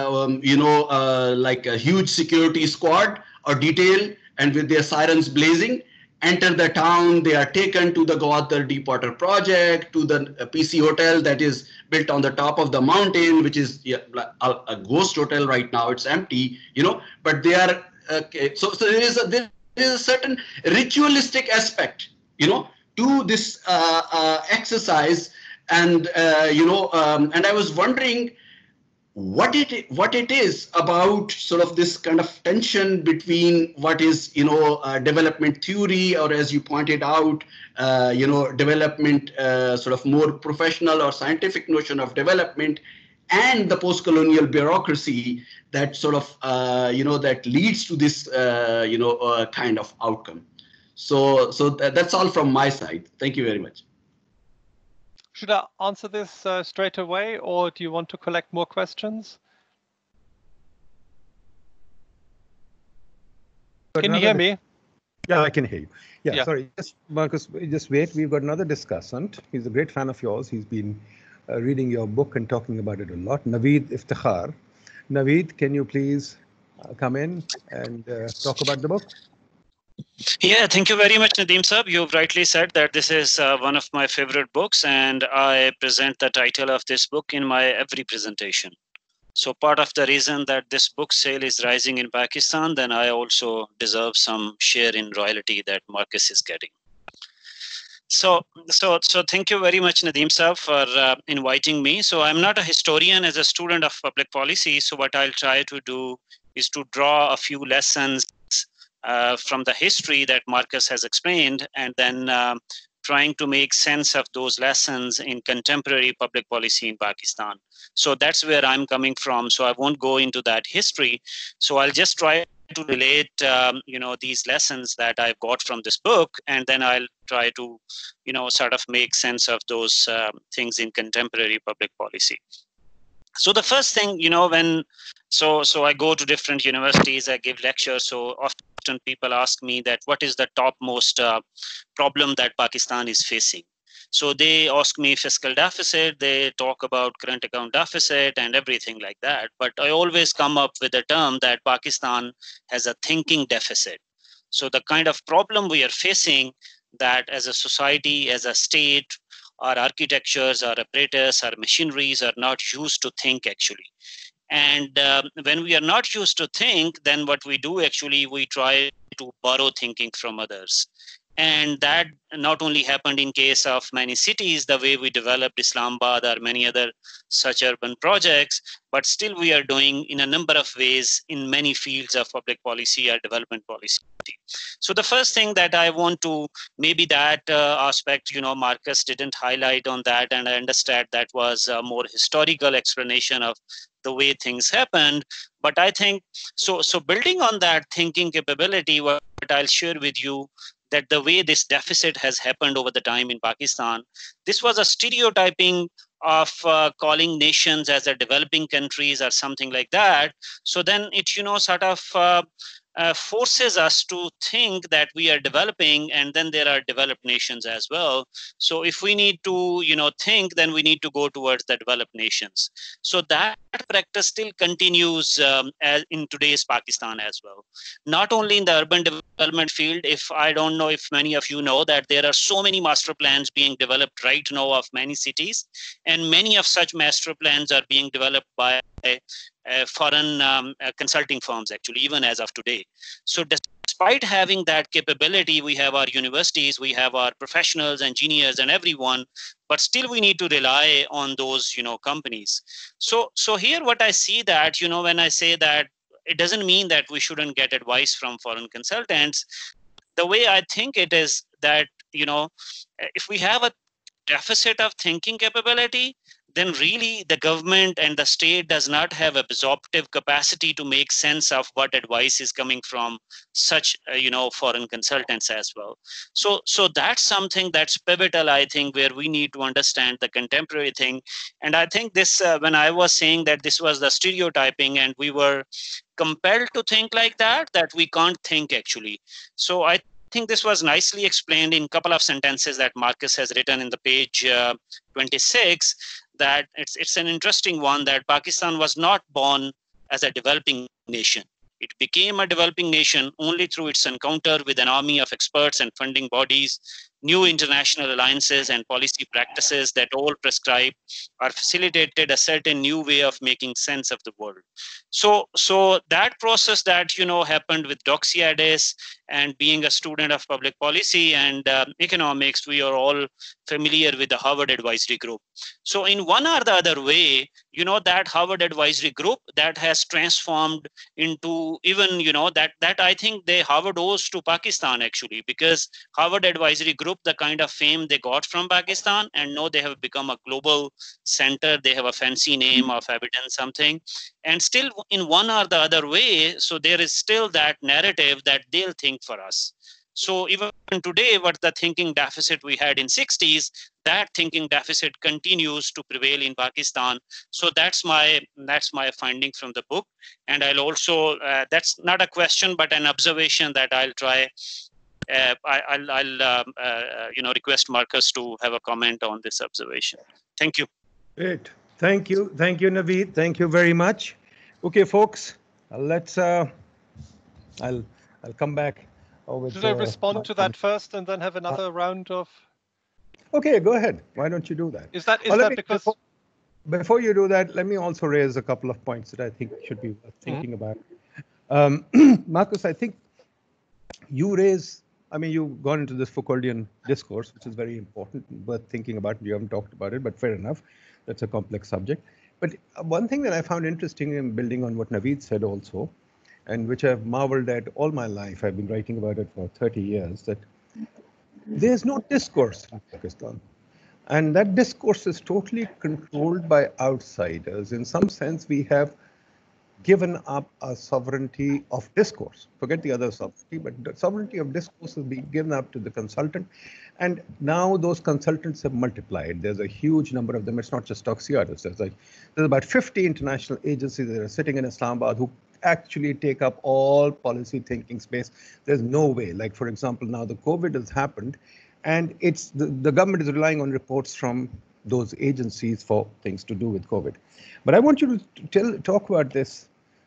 like a huge security squad or detail, and with their sirens blazing, enter the town. They are taken to the Gwadar Deepwater Project, to the PC hotel that is built on the top of the mountain, which is a ghost hotel right now. It's empty, but they are, so there is a certain ritualistic aspect, to this exercise. And, and I was wondering what it is about sort of this kind of tension between what is, development theory, or as you pointed out, development, sort of more professional or scientific notion of development, and the post-colonial bureaucracy that sort of, that leads to this, kind of outcome. So that's all from my side. Thank you very much. Should I answer this straight away, or do you want to collect more questions? Can you hear me? Yeah, I can hear you. Yeah. Sorry, Marcus, just wait. We've got another discussant. He's a great fan of yours. He's been reading your book and talking about it a lot. Naveed Iftikhar. Naveed, can you please come in and talk about the book? Yeah, thank you very much, Nadeem Saab. You've rightly said that this is one of my favorite books, and I present the title of this book in my every presentation. So part of the reason that this book sale is rising in Pakistan, then I also deserve some share in royalty that Marcus is getting. So thank you very much, Nadeem Saab, for inviting me. So I'm not a historian as a student of public policy. So what I'll try to do is to draw a few lessons from the history that Marcus has explained, and then trying to make sense of those lessons in contemporary public policy in Pakistan. So that's where I'm coming from. So I won't go into that history. So I'll just try to relate, these lessons that I've got from this book, and then I'll try to, sort of make sense of those things in contemporary public policy. So the first thing, so I go to different universities, I give lectures. So often often people ask me that what is the topmost problem that Pakistan is facing. So they ask me fiscal deficit, they talk about current account deficit and everything like that. But I always come up with a term that Pakistan has a thinking deficit. So the kind of problem we are facing, that as a society, as a state, our architectures, our apparatus, our machineries are not used to think actually. And when we are not used to think, then what we do actually, we try to borrow thinking from others. And that not only happened in case of many cities, the way we developed Islamabad or many other such urban projects, but still we are doing in a number of ways in many fields of public policy or development policy. So the first thing that I want to, maybe that aspect, Marcus didn't highlight on that, and I understand that was a more historical explanation of the way things happened. But I think, so building on that thinking capability, what I'll share with you, that the way this deficit has happened over the time in Pakistan, this was a stereotyping of calling nations as a developing countries or something like that. So then it, sort of forces us to think that we are developing, and then there are developed nations as well. So if we need to, think, then we need to go towards the developed nations. So that practice still continues as in today's Pakistan as well. Not only in the urban development field, I don't know if many of you know that there are so many master plans being developed right now of many cities, and many of such master plans are being developed by foreign consulting firms actually, even as of today. So despite having that capability, we have our universities, we have our professionals, engineers, and everyone, but still we need to rely on those, companies. So here what I see that, when I say that, it doesn't mean that we shouldn't get advice from foreign consultants. The way I think it is that, if we have a deficit of thinking capability, then really the government and the state does not have absorptive capacity to make sense of what advice is coming from such, foreign consultants as well. So that's something that's pivotal, I think, where we need to understand the contemporary thing. And I think this, when I was saying that this was the stereotyping and we were compelled to think like that we can't think actually. So I think this was nicely explained in a couple of sentences that Marcus has written in the page 26, that it's an interesting one, that Pakistan was not born as a developing nation. It became a developing nation only through its encounter with an army of experts and funding bodies, new international alliances and policy practices that all prescribe or facilitated a certain new way of making sense of the world. So that process that, happened with Doxiadis, and being a student of public policy and economics, we are all familiar with the Harvard Advisory Group. So in one or the other way, that Harvard Advisory Group that has transformed into even, that I think Harvard owes to Pakistan actually, because Harvard Advisory Group, the kind of fame they got from Pakistan, and now they have become a global center. They have a fancy name of evidence something, and still in one or the other way. So there is still that narrative that they'll think for us. So even today, what the thinking deficit we had in 60s, that thinking deficit continues to prevail in Pakistan. So that's my finding from the book. And I'll also, that's not a question, but an observation that I'll try. I'll request Marcus to have a comment on this observation. Thank you. Great. Thank you, Naveed. Thank you very much. Okay, folks, let's. I'll come back. Should I respond to that first and then have another round of? Okay, go ahead. Why don't you do that? Is that because? Before you do that, let me also raise a couple of points that I think should be worth thinking about. Marcus, I think you raise. I mean, you've gone into this Foucauldian discourse, which is very important, worth thinking about. You haven't talked about it, but fair enough. That's a complex subject. But one thing that I found interesting in building on what Naveed said also, and which I've marveled at all my life, I've been writing about it for 30 years, that there's no discourse in Pakistan. And that discourse is totally controlled by outsiders. In some sense, we have given up our sovereignty of discourse. Forget the other sovereignty, but the sovereignty of discourse has been given up to the consultant. And now those consultants have multiplied. There's a huge number of them. It's not just Doxiadis. There's about 50 international agencies that are sitting in Islamabad who actually take up all policy thinking space. There's no way. Like, for example, now the COVID has happened, and it's the government is relying on reports from those agencies for things to do with COVID. But I want you to talk about this,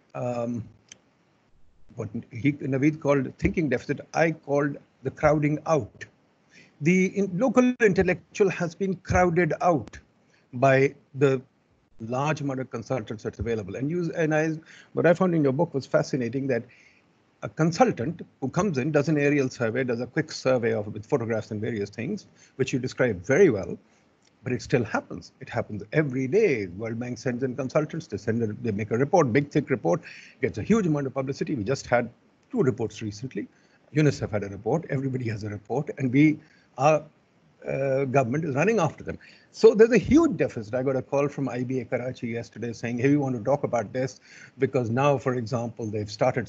what Naveed called thinking deficit, I called the crowding out. The local intellectual has been crowded out by the large amount of consultants that's available. What I found in your book was fascinating, that a consultant who comes in, does an aerial survey, does a quick survey with photographs and various things, which you describe very well, but it still happens. It happens every day. World Bank sends in consultants, they make a report, big, thick report, gets a huge amount of publicity. We just had 2 reports recently. UNICEF had a report, everybody has a report, and our government is running after them. So there's a huge deficit. I got a call from IBA Karachi yesterday saying, hey, we want to talk about this, because now, for example, they've started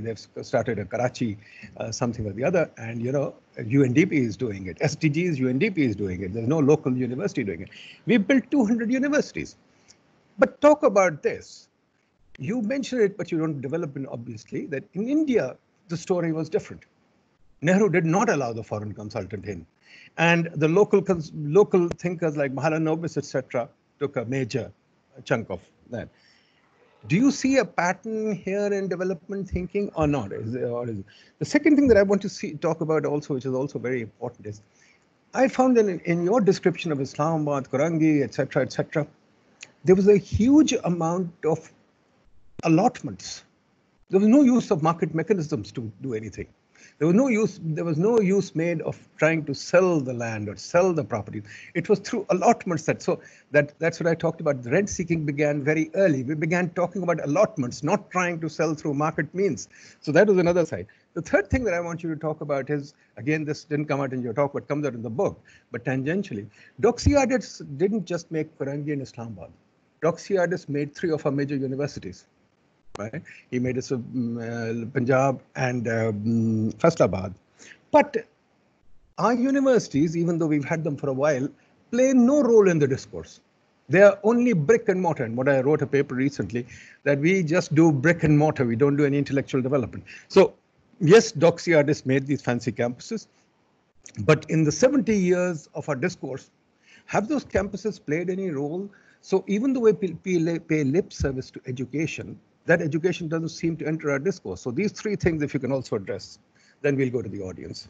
a Karachi something or the other, and UNDP is doing it. SDGs, UNDP is doing it. There's no local university doing it. We've built 200 universities. But talk about this. You mentioned it, but you don't develop it, obviously, that in India, the story was different. Nehru did not allow the foreign consultant in. And the local thinkers like Mahalanobis, etc., took a major chunk of that. Do you see a pattern here in development thinking or not? The second thing that I want to talk about also, which is also very important, is I found that in your description of Islamabad, Korangi, etc., there was a huge amount of allotments. There was no use of market mechanisms to do anything. There was no use made of trying to sell the land or sell the property. It was through allotments. That's what I talked about. The rent seeking began very early. We began talking about allotments, not trying to sell through market means. So that was another side. The third thing that I want you to talk about is, again, this didn't come out in your talk, but comes out in the book, but tangentially. Doxiadis didn't just make Korangi and Islamabad. Doxiadis made 3 of our major universities. Right? He made it Punjab and Faisalabad. But our universities, even though we've had them for a while, play no role in the discourse. They are only brick and mortar. And I wrote a paper recently that we just do brick and mortar. We don't do any intellectual development. So yes, Doxiadis made these fancy campuses. But in the 70 years of our discourse, have those campuses played any role? So even though we pay lip service to education, that education doesn't seem to enter our discourse. So these 3 things, if you can also address, then we'll go to the audience.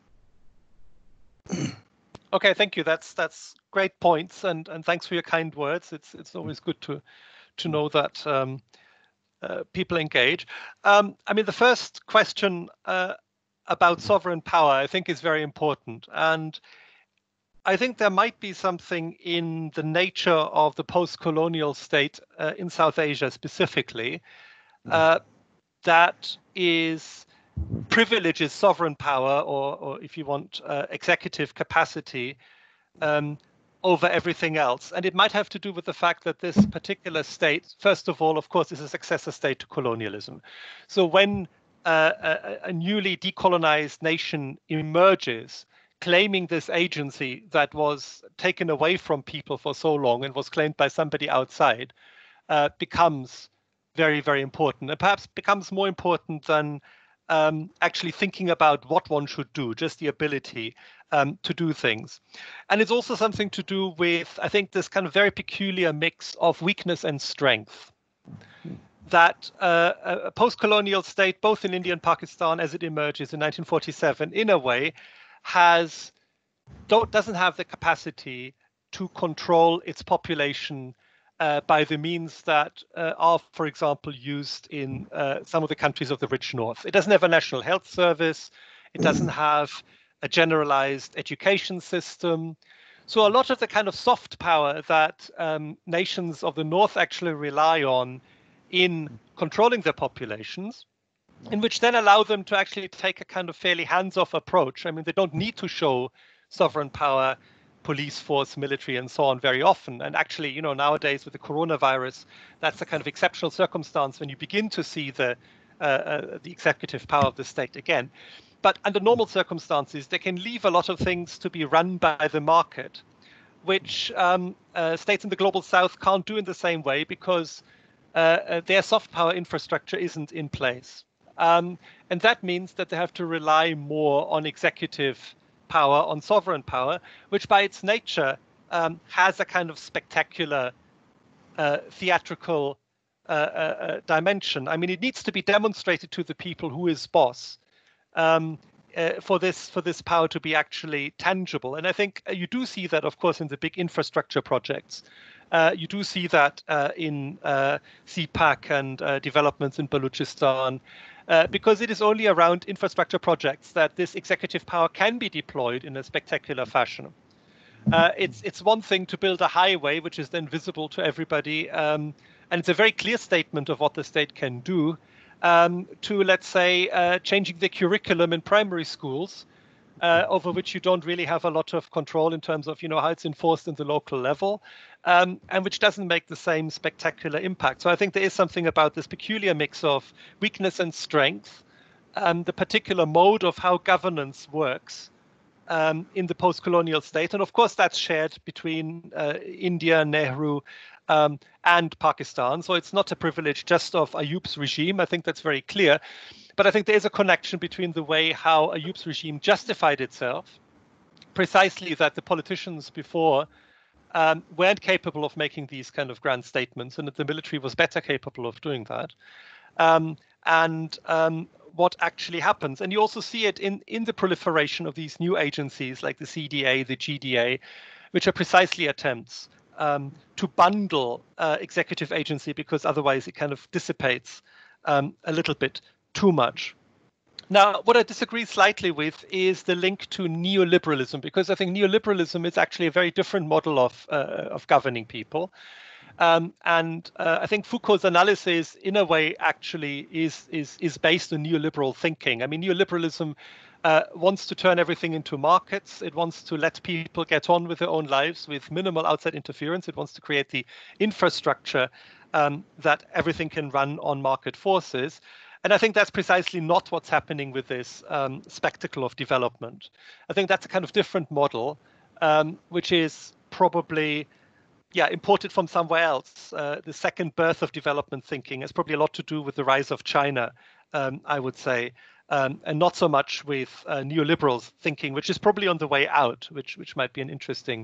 Okay, thank you. That's great points, and thanks for your kind words. It's always good to know that people engage. I mean, the first question about sovereign power, I think, is very important, and I think there might be something in the nature of the post-colonial state in South Asia specifically that privileges sovereign power, or if you want, executive capacity over everything else. And it might have to do with the fact that this particular state, first of all, of course, is a successor state to colonialism. So when a newly decolonized nation emerges, claiming this agency that was taken away from people for so long and was claimed by somebody outside becomes very, very important, and perhaps becomes more important than actually thinking about what one should do, just the ability to do things. And it's also something to do with, I think, this kind of very peculiar mix of weakness and strength that a post-colonial state, both in India and Pakistan as it emerges in 1947, in a way, doesn't have the capacity to control its population by the means that are, for example, used in some of the countries of the rich north. It doesn't have a national health service. It doesn't have a generalized education system. So a lot of the kind of soft power that nations of the north actually rely on in controlling their populations, in which then allow them to actually take a kind of fairly hands-off approach. I mean, they don't need to show sovereign power, police force, military, and so on very often. And actually, nowadays with the coronavirus, that's a kind of exceptional circumstance when you begin to see the executive power of the state again. But under normal circumstances, they can leave a lot of things to be run by the market, which states in the global south can't do in the same way, because their soft power infrastructure isn't in place. And that means that they have to rely more on executive power, on sovereign power, which by its nature has a kind of spectacular theatrical dimension. I mean, it needs to be demonstrated to the people who is boss for this power to be actually tangible. And I think you do see that, of course, in the big infrastructure projects. You do see that in CPAC and developments in Balochistan, because it is only around infrastructure projects that this executive power can be deployed in a spectacular fashion. It's one thing to build a highway, which is then visible to everybody, and it's a very clear statement of what the state can do, to, let's say, changing the curriculum in primary schools, over which you don't really have a lot of control in terms of, how it's enforced in the local level, and which doesn't make the same spectacular impact. So I think there is something about this peculiar mix of weakness and strength, the particular mode of how governance works in the post-colonial state. And of course, that's shared between India, Nehru, and Pakistan. So it's not a privilege just of Ayub's regime. I think that's very clear. But I think there is a connection between the way how Ayub's regime justified itself, precisely that the politicians before weren't capable of making these kind of grand statements, and that the military was better capable of doing that. What actually happens. And you also see it in the proliferation of these new agencies like the CDA, the GDA, which are precisely attempts to bundle executive agency, because otherwise it kind of dissipates a little bit too much. Now, what I disagree slightly with is the link to neoliberalism, because I think neoliberalism is actually a very different model of governing people. I think Foucault's analysis, in a way, actually is based on neoliberal thinking. I mean, neoliberalism wants to turn everything into markets. It wants to let people get on with their own lives with minimal outside interference. It wants to create the infrastructure that everything can run on market forces. And I think that's precisely not what's happening with this spectacle of development. I think that's a kind of different model, which is probably imported from somewhere else. The second birth of development thinking has probably a lot to do with the rise of China, I would say, and not so much with neoliberal thinking, which is probably on the way out, which might be an interesting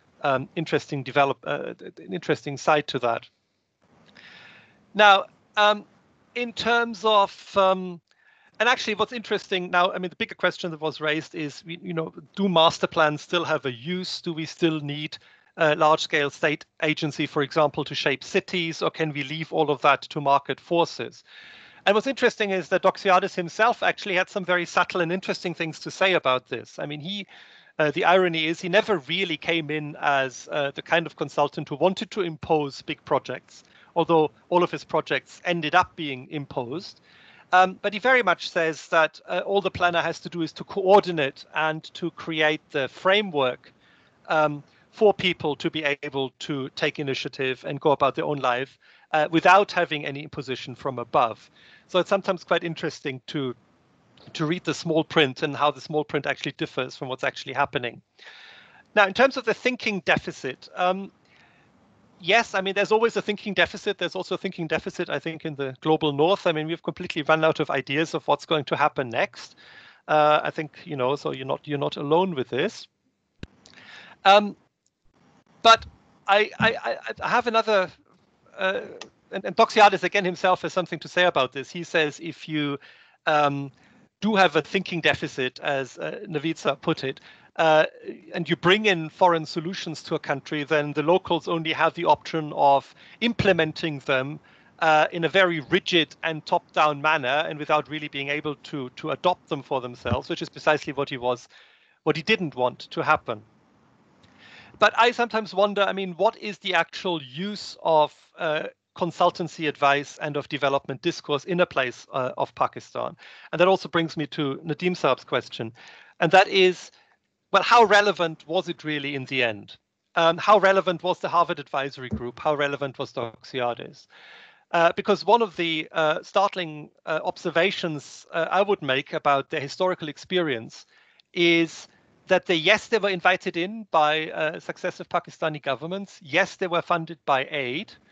interesting side to that. Now, in terms of and actually, what's interesting now, I mean, the bigger question that was raised is, do master plans still have a use? Do we still need large-scale state agency, for example, to shape cities, or can we leave all of that to market forces? And what's interesting is that Doxiadis himself actually had some very subtle and interesting things to say about this. I mean, the irony is he never really came in as the kind of consultant who wanted to impose big projects, although all of his projects ended up being imposed. But he very much says that all the planner has to do is to coordinate and to create the framework for people to be able to take initiative and go about their own life without having any imposition from above. So it's sometimes quite interesting to read the small print and how the small print actually differs from what's actually happening. Now, in terms of the thinking deficit, yes, I mean, there's always a thinking deficit. There's also a thinking deficit, I think, in the global north. I mean, we've completely run out of ideas of what's going to happen next. I think, so you're not alone with this. But I have another, and Doxiadis again himself has something to say about this. He says if you do have a thinking deficit, as Naveed put it, and you bring in foreign solutions to a country, then the locals only have the option of implementing them in a very rigid and top-down manner, and without really being able to adopt them for themselves, which is precisely what he didn't want to happen. But I sometimes wonder, I mean, what is the actual use of consultancy advice and of development discourse in a place of Pakistan? And that also brings me to Nadeem Saab's question. And that is, well, how relevant was it really in the end? How relevant was the Harvard Advisory Group? How relevant was Doxiadis? Because one of the startling observations I would make about their historical experience is that they were invited in by successive Pakistani governments. Yes, they were funded by aid,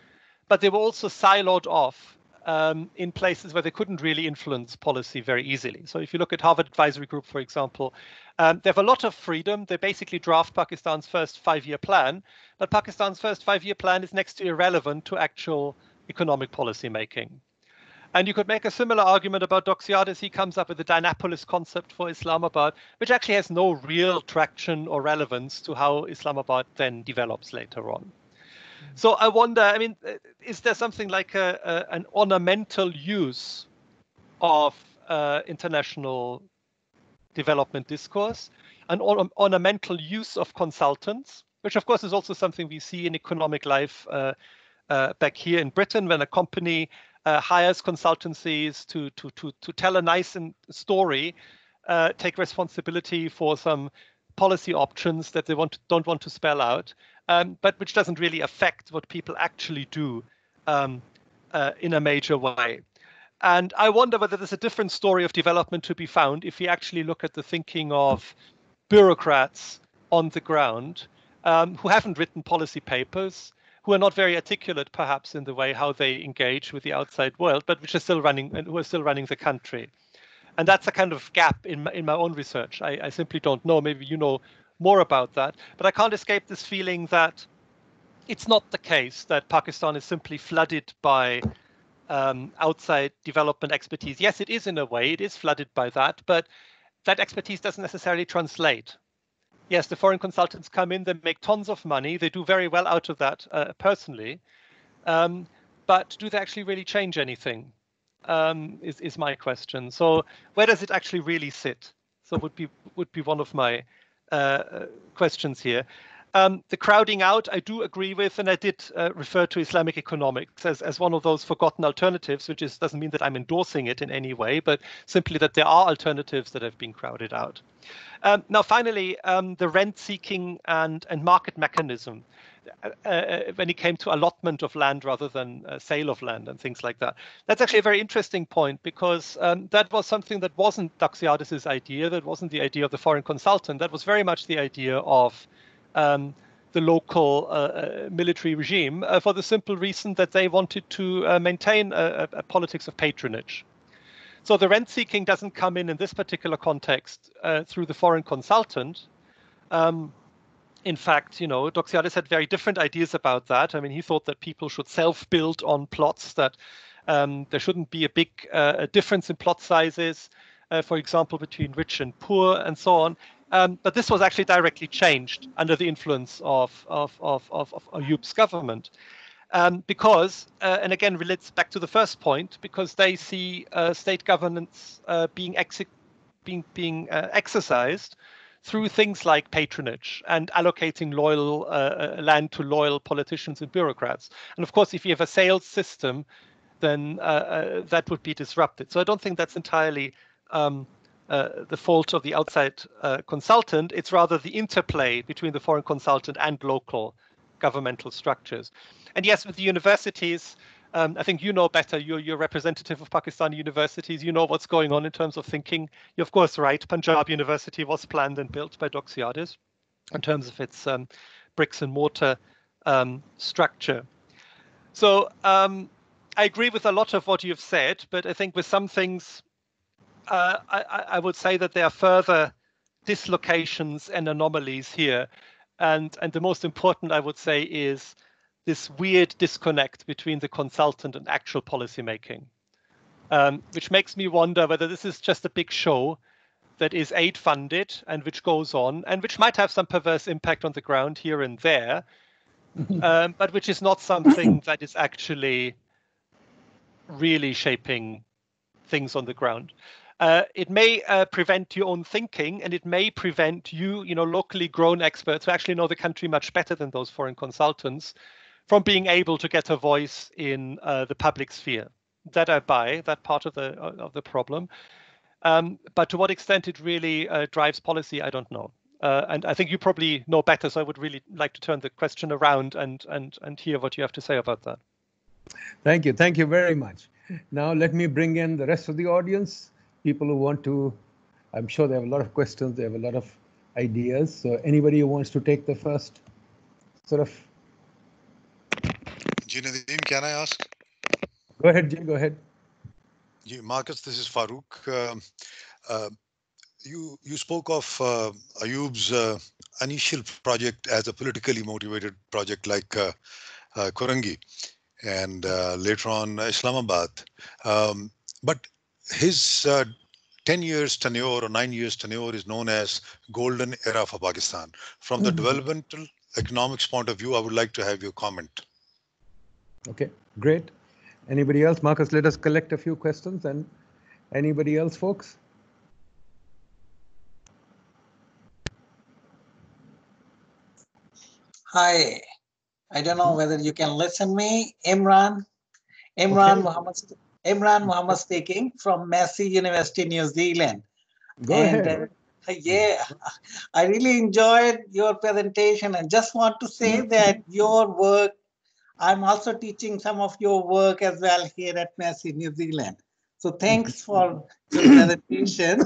but they were also siloed off in places where they couldn't really influence policy very easily. So if you look at Harvard Advisory Group, for example, they have a lot of freedom. They basically draft Pakistan's first 5-year plan, but Pakistan's first 5-year plan is next to irrelevant to actual economic policy making. And you could make a similar argument about Doxiadis. He comes up with the Dynapolis concept for Islamabad, which actually has no real traction or relevance to how Islamabad then develops later on. So I wonder, I mean, is there something like an ornamental use of international development discourse, an ornamental use of consultants, which of course is also something we see in economic life back here in Britain, when a company hires consultancies to tell a nice story, take responsibility for some policy options that they don't want to spell out, but which doesn't really affect what people actually do in a major way. And I wonder whether there's a different story of development to be found if we actually look at the thinking of bureaucrats on the ground who haven't written policy papers, who are not very articulate, perhaps, in the way how they engage with the outside world, but which are still running and who are still running the country. And that's a kind of gap in my own research. I simply don't know. Maybe you know more about that. But I can't escape this feeling that it's not the case that Pakistan is simply flooded by outside development expertise. Yes, it is in a way. It is flooded by that. But that expertise doesn't necessarily translate. Yes, the foreign consultants come in, they make tons of money, they do very well out of that personally, but do they actually really change anything, is my question. So where does it actually really sit? So would be one of my questions here. The crowding out, I do agree with, and I did refer to Islamic economics as one of those forgotten alternatives, which doesn't mean that I'm endorsing it in any way, but simply that there are alternatives that have been crowded out. Now, finally, the rent-seeking and market mechanism, when it came to allotment of land rather than sale of land and things like that. That's actually a very interesting point, because that was something that wasn't Doxiadis' idea, that wasn't the idea of the foreign consultant, that was very much the idea of the local military regime, for the simple reason that they wanted to maintain a politics of patronage. So the rent-seeking doesn't come in this particular context through the foreign consultant. In fact, you know, Doxiadis had very different ideas about that. I mean, he thought that people should self-build on plots, that there shouldn't be a big difference in plot sizes, for example, between rich and poor and so on. But this was actually directly changed under the influence of Ayub's government. Because, and again relates back to the first point, because they see state governance being exercised through things like patronage and allocating loyal land to loyal politicians and bureaucrats. And of course, if you have a sales system, then that would be disrupted. So I don't think that's entirely the fault of the outside consultant. It's rather the interplay between the foreign consultant and local governmental structures. And yes, with the universities, I think you know better. You're representative of Pakistani universities. You know what's going on in terms of thinking. You're of course right. Punjab University was planned and built by Doxiadis in terms of its bricks and mortar structure. So I agree with a lot of what you've said, but I think with some things, I would say that there are further dislocations and anomalies here. And the most important, I would say, is this weird disconnect between the consultant and actual policy making, which makes me wonder whether this is just a big show that is aid funded and which goes on and which might have some perverse impact on the ground here and there, but which is not something that is actually really shaping things on the ground. It may prevent your own thinking, and it may prevent you, locally grown experts who actually know the country much better than those foreign consultants, from being able to get a voice in the public sphere. That I buy, that part of the problem. But to what extent it really drives policy, I don't know. And I think you probably know better, so I would really like to turn the question around and hear what you have to say about that. Thank you very much. Now let me bring in the rest of the audience. People who want to, I'm sure they have a lot of questions, they have a lot of ideas. So anybody who wants to take the first sort of. Nadeem, can I ask? Go ahead, Jay, go ahead. Marcus, this is Farooq. You spoke of Ayub's initial project as a politically motivated project like Korangi and later on Islamabad. But his 10 years tenure or 9 years tenure is known as golden era for Pakistan. From the developmental economics point of view, I would like to have your comment. Okay, great. Anybody else? Marcus, let us collect a few questions. And anybody else, folks? Hi, I don't know whether you can listen me. Imran Muhammad speaking from Massey University, New Zealand. Go ahead. Yeah, I really enjoyed your presentation and just want to say that your work, I'm also teaching some of your work as well here at Massey, New Zealand. So thanks for the presentation.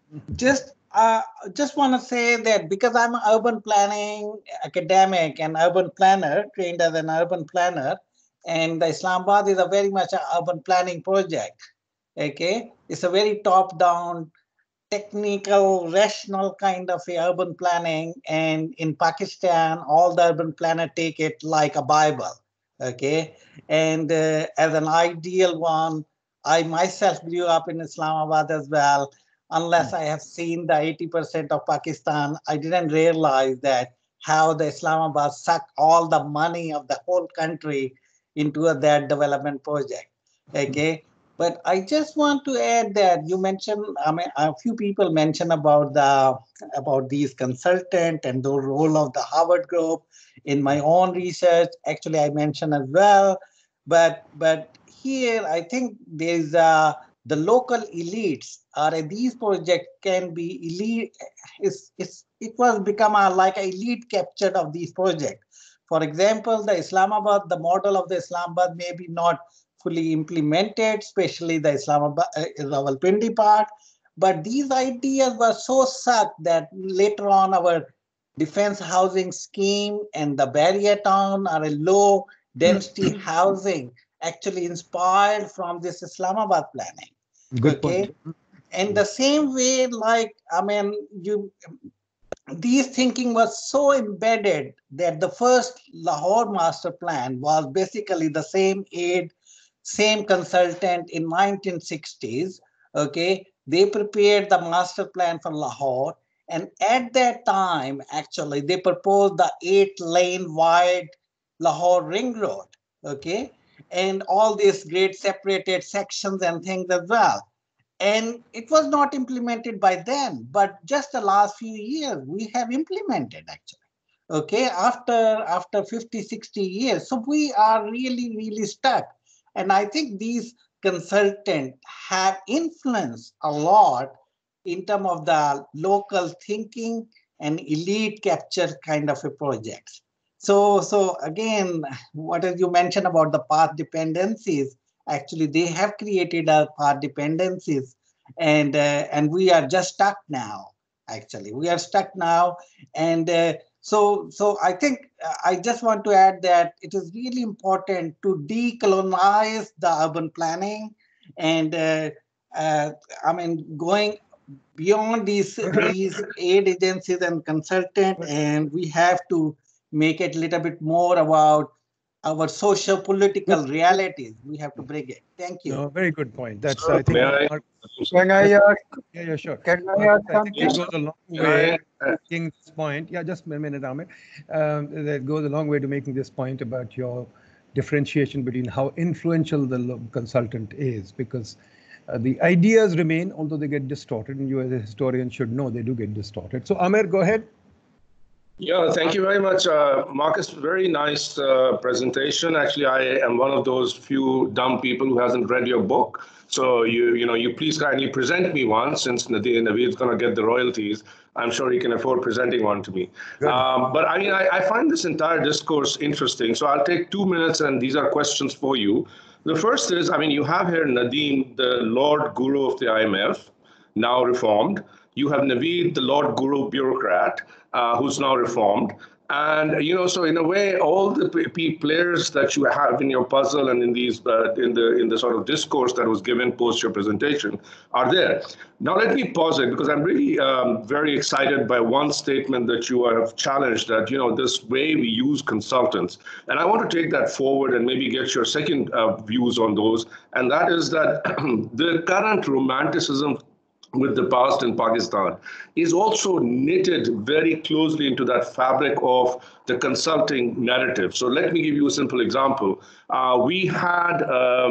Just want to say that because I'm an urban planning academic and urban planner, trained as an urban planner, and the Islamabad is a very much an urban planning project. Okay, it's a very top-down, technical, rational kind of a urban planning, and in Pakistan, all the urban planners take it like a Bible. Okay, and as an ideal one, I myself grew up in Islamabad as well. Unless I have seen the 80% of Pakistan, I didn't realize that how the Islamabad sucked all the money of the whole country into that development project. Okay, but I just want to add that you mentioned, I mean, a few people mentioned about these consultants and the role of the Harvard Group. In my own research, actually, I mentioned as well. But here, I think there's the local elites or these projects can be elite. It was become like an elite captured of these projects. For example, the Islamabad, the model of the Islamabad may be not fully implemented, especially the Islamabad, Rawalpindi part. But these ideas were so sucked that later on our defense housing scheme and the barrier town are a low density housing actually inspired from this Islamabad planning. Good point. And the same way, like, I mean, these thinking was so embedded that the first Lahore master plan was basically the same aid, same consultant in 1960s. Okay, they prepared the master plan for Lahore, and at that time, actually, they proposed the 8-lane wide Lahore ring road. Okay, and all these great separated sections and things as well. And it was not implemented by then, but just the last few years, we have implemented actually. Okay, after 50, 60 years. So we are really, really stuck. And I think these consultants have influenced a lot in terms of the local thinking and elite capture kind of a projects. So again, what you mentioned about the path dependencies, actually they have created a path dependencies, and we are just stuck now. Actually, we are stuck now, and so I think I just want to add that it is really important to decolonize the urban planning, and I mean going beyond these aid agencies and consultants, and we have to make it a little bit more about our socio-political realities. We have to bring it. Thank you. No, very good point. That's, I think. Can I ask? Yeah, sure. Can I ask I think it something? goes a long way to making this point. Yeah, just a minute, Ahmed. That goes a long way to making this point about your differentiation between how influential the consultant is, because the ideas remain, although they get distorted, and you as a historian should know they do get distorted. So, Amer, go ahead. Yeah, thank you very much, Marcus. Very nice presentation. Actually, I am one of those few dumb people who hasn't read your book. So you please kindly present me one, since Naveed's going to get the royalties. I'm sure he can afford presenting one to me. But I mean, I find this entire discourse interesting. So I'll take 2 minutes, and these are questions for you. The first is, I mean, you have here Nadeem, the Lord Guru of the IMF, now reformed. You have Naveed, the Lord Guru bureaucrat, who's now reformed. And so in a way, all the players that you have in your puzzle and in these in the sort of discourse that was given post your presentation are there. Now let me pause it, because I'm really very excited by one statement that you have challenged, that this way we use consultants, and I want to take that forward and maybe get your second views on those. And that is that the current romanticism with the past in Pakistan is also knitted very closely into that fabric of the consulting narrative. So let me give you a simple example. We had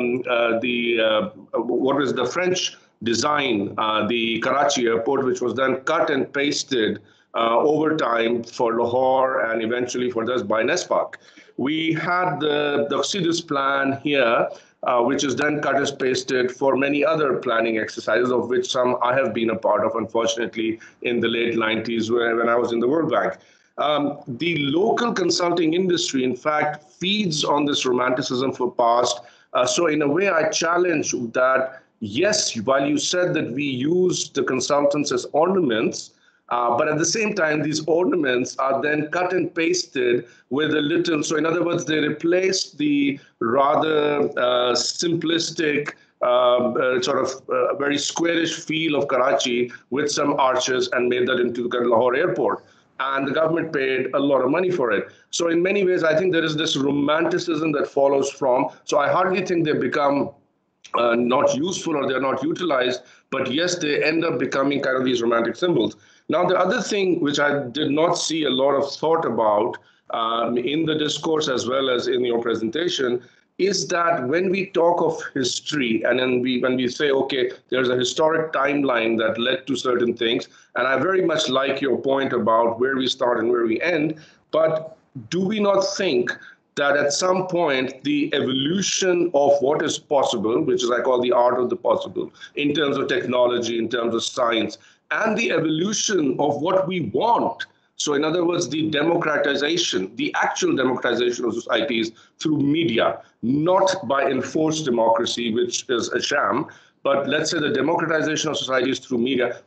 what is the French design, the Karachi airport, which was then cut and pasted over time for Lahore and eventually for this by NESPAC. We had the CIDIS plan here, which is then cut and pasted for many other planning exercises, of which some I have been a part of, unfortunately, in the late 90s when I was in the World Bank. The local consulting industry, in fact, feeds on this romanticism for past. So in a way, I challenge that, yes, while you said that we use the consultants as ornaments, but at the same time, these ornaments are then cut and pasted with a little, so in other words, they replace the rather simplistic, sort of very squarish feel of Karachi with some arches and made that into the Lahore airport. And the government paid a lot of money for it. So in many ways, I think there is this romanticism that follows from, so I hardly think they become not useful or they're not utilized, but yes, they end up becoming kind of these romantic symbols. Now, the other thing which I did not see a lot of thought about in the discourse as well as in your presentation is that when we talk of history and then when we say, okay, there's a historic timeline that led to certain things, and I very much like your point about where we start and where we end, but do we not think that at some point the evolution of what is possible, which is I call the art of the possible, in terms of technology, in terms of science, and the evolution of what we want, so in other words, the democratization, the actual democratization of societies through media, not by enforced democracy, which is a sham, but let's say the democratization of societies through media,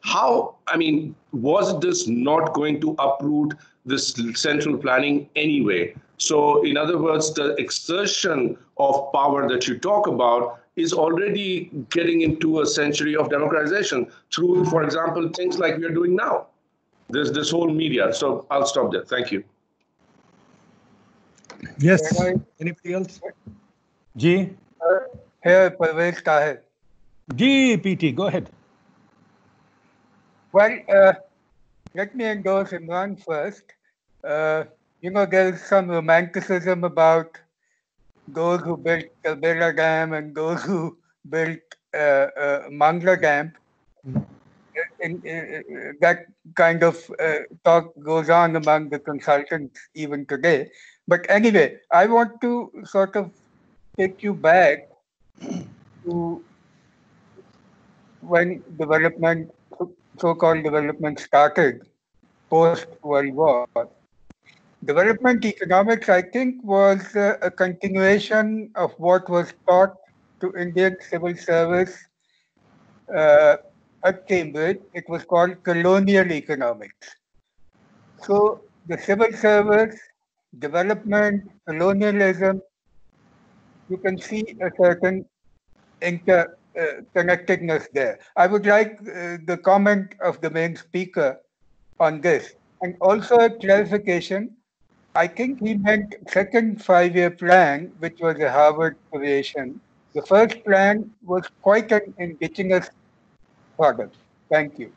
was this not going to uproot this central planning anyway? So in other words, the exertion of power that you talk about is already getting into a century of democratization through, for example, things like we are doing now. There's this whole media. So I'll stop there. Thank you. Yes. Anybody else? G? Here, Parvez Tahir. G, PT, go ahead. Well, let me endorse Imran first. There's some romanticism about those who built Kalbera Dam and those who built Mangla Dam. That kind of talk goes on among the consultants even today. But anyway, I want to sort of take you back to when development, so-called development started post-World War. Development economics, I think, was a continuation of what was taught to Indian civil service at Cambridge. It was called colonial economics. So the civil service, development, colonialism, you can see a certain interconnectedness there. I would like the comment of the main speaker on this. And also a clarification, I think he meant second 5-year plan, which was a Harvard creation. The first plan was quite an indigenous product. Thank you.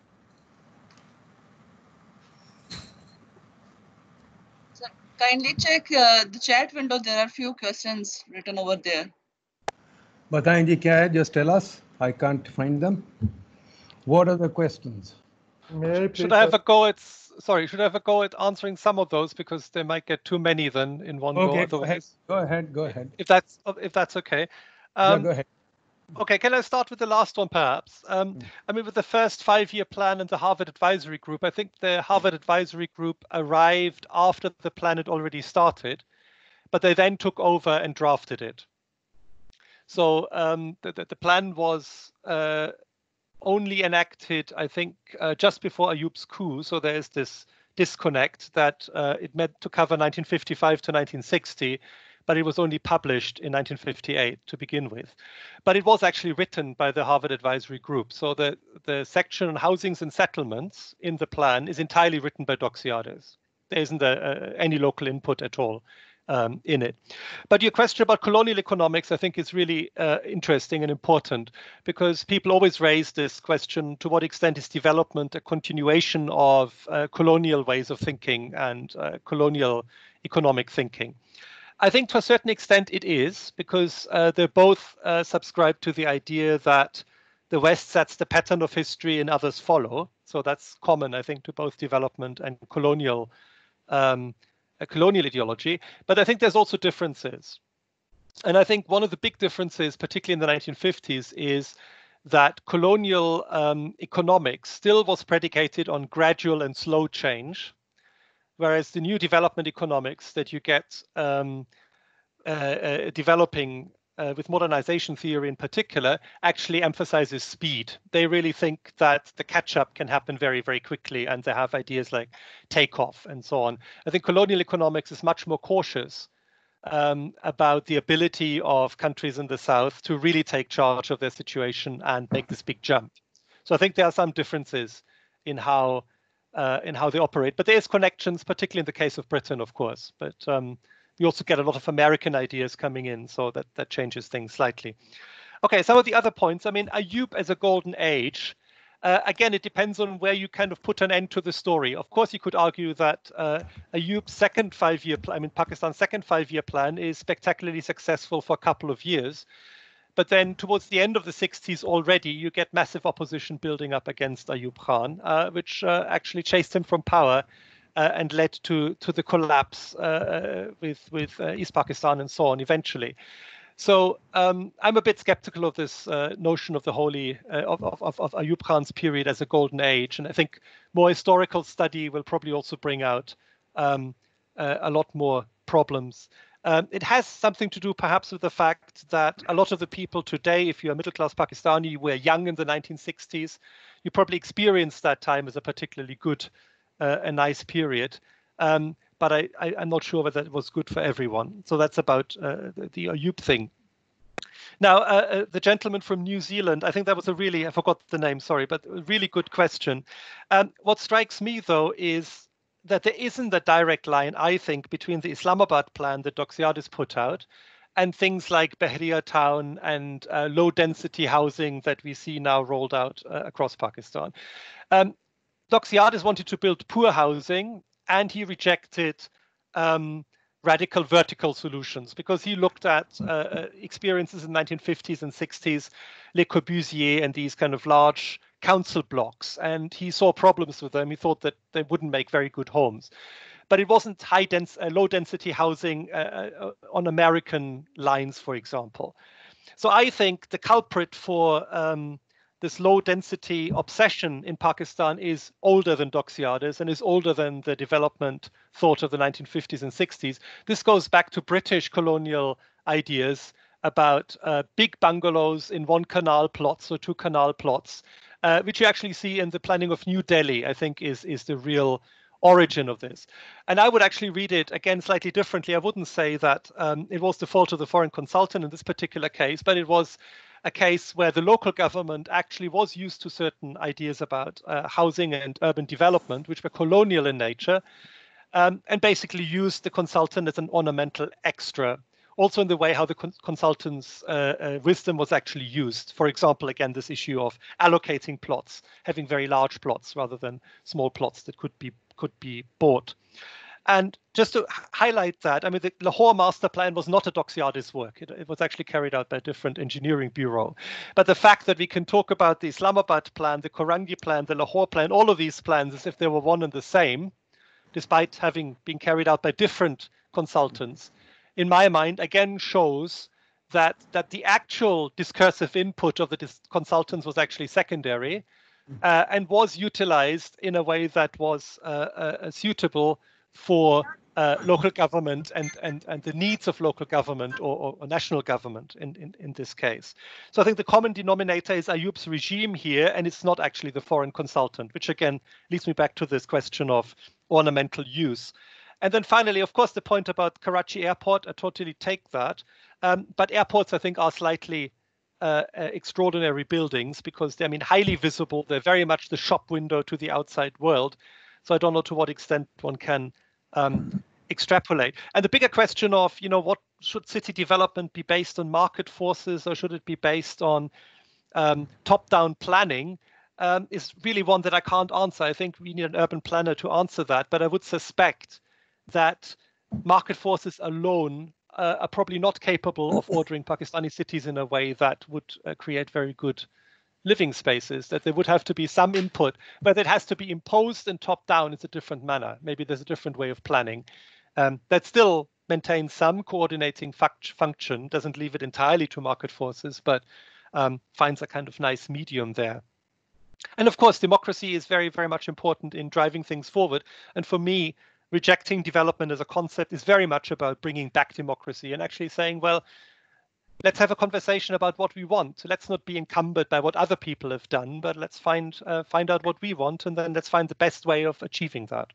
So kindly check the chat window. There are a few questions written over there. Bataएं जी क्या है? Just tell us. I can't find them. What are the questions? Should I have a go at? Sorry, should I have a go at answering some of those, because they might get too many then in one go. Otherwise, go ahead. If that's okay. Yeah, go ahead. Okay, can I start with the last one, perhaps? With the first 5-year plan and the Harvard Advisory Group, I think the Harvard Advisory Group arrived after the plan had already started, but they then took over and drafted it. So the plan was only enacted, I think, just before Ayub's coup. So there's this disconnect that it meant to cover 1955 to 1960, but it was only published in 1958 to begin with. But it was actually written by the Harvard Advisory Group. So the section on housings and settlements in the plan is entirely written by Doxiadis. There isn't any local input at all in it. But your question about colonial economics, I think, is really interesting and important, because people always raise this question: to what extent is development a continuation of colonial ways of thinking and colonial economic thinking? I think to a certain extent it is, because they're both subscribed to the idea that the West sets the pattern of history and others follow. So that's common, I think, to both development and colonial ideology. But I think there's also differences. And I think one of the big differences, particularly in the 1950s, is that colonial economics still was predicated on gradual and slow change, whereas the new development economics that you get developing with modernization theory in particular actually emphasizes speed. They really think that the catch-up can happen very, very quickly, and they have ideas like takeoff and so on. I think colonial economics is much more cautious about the ability of countries in the South to really take charge of their situation and make this big jump. So I think there are some differences in how they operate, but there's connections, particularly in the case of Britain, of course. But we also get a lot of American ideas coming in, so that changes things slightly. Okay, some of the other points. I mean, Ayoub as a golden age. Again, it depends on where you kind of put an end to the story. Of course, you could argue that Ayoub's second 5-year plan, I mean, Pakistan's second 5-year plan is spectacularly successful for a couple of years. But then towards the end of the 60s already, you get massive opposition building up against Ayoub Khan, which actually chased him from power and led to the collapse with East Pakistan and so on eventually. So I'm a bit skeptical of this notion of the holy of Ayoub Khan's period as a golden age, and I think more historical study will probably also bring out a lot more problems. It has something to do perhaps with the fact that a lot of the people today, if you're a middle-class Pakistani, were young in the 1960s, you probably experienced that time as a particularly good, a nice period. But I'm not sure whether it was good for everyone. So that's about the Ayoub thing. Now, the gentleman from New Zealand, I think that was I forgot the name, sorry, but a really good question. What strikes me, though, is that there isn't a direct line, I think, between the Islamabad plan that Doxiadis put out and things like Bahria Town and low-density housing that we see now rolled out across Pakistan. Doxiadis wanted to build poor housing, and he rejected radical vertical solutions because he looked at experiences in the 1950s and 60s, Le Corbusier and these kind of large council blocks, and he saw problems with them. He thought that they wouldn't make very good homes. But it wasn't low-density housing on American lines, for example. So I think the culprit for this low-density obsession in Pakistan is older than Doxiadis and is older than the development thought of the 1950s and 60s. This goes back to British colonial ideas about big bungalows in 1 canal plots or 2 canal plots, which you actually see in the planning of New Delhi, I think is the real origin of this. And I would actually read it, again, slightly differently. I wouldn't say that it was the fault of the foreign consultant in this particular case, but it was a case where the local government actually was used to certain ideas about housing and urban development, which were colonial in nature, and basically used the consultant as an ornamental extra. Also in the way how the consultant's wisdom was actually used. For example, again, this issue of allocating plots, having very large plots rather than small plots that could be bought. And just to highlight that, I mean, the Lahore master plan was not a Doxiadis work. It was actually carried out by a different engineering bureau. But the fact that we can talk about the Islamabad plan, the Korangi plan, the Lahore plan, all of these plans as if they were one and the same, despite having been carried out by different consultants, in my mind, again shows that the actual discursive input of the consultants was actually secondary and was utilized in a way that was suitable for local government and the needs of local government or national government in this case. So I think the common denominator is Ayoub's regime here, and it's not actually the foreign consultant, which again leads me back to this question of ornamental use. And then finally, of course, the point about Karachi Airport, I totally take that. But airports, I think, are slightly extraordinary buildings because they're, I mean, highly visible. They're very much the shop window to the outside world. So I don't know to what extent one can extrapolate. And the bigger question of, you know, what should city development be based on market forces or should it be based on top-down planning is really one that I can't answer. I think we need an urban planner to answer that. But I would suspect that market forces alone are probably not capable of ordering Pakistani cities in a way that would create very good living spaces, that there would have to be some input, but it has to be imposed and top down. It's a different manner. Maybe there's a different way of planning that still maintains some coordinating function, doesn't leave it entirely to market forces, but finds a kind of nice medium there. And of course, democracy is very, very much important in driving things forward. And for me, rejecting development as a concept is very much about bringing back democracy and actually saying, well, let's have a conversation about what we want. Let's not be encumbered by what other people have done, but let's find out what we want, and then let's find the best way of achieving that.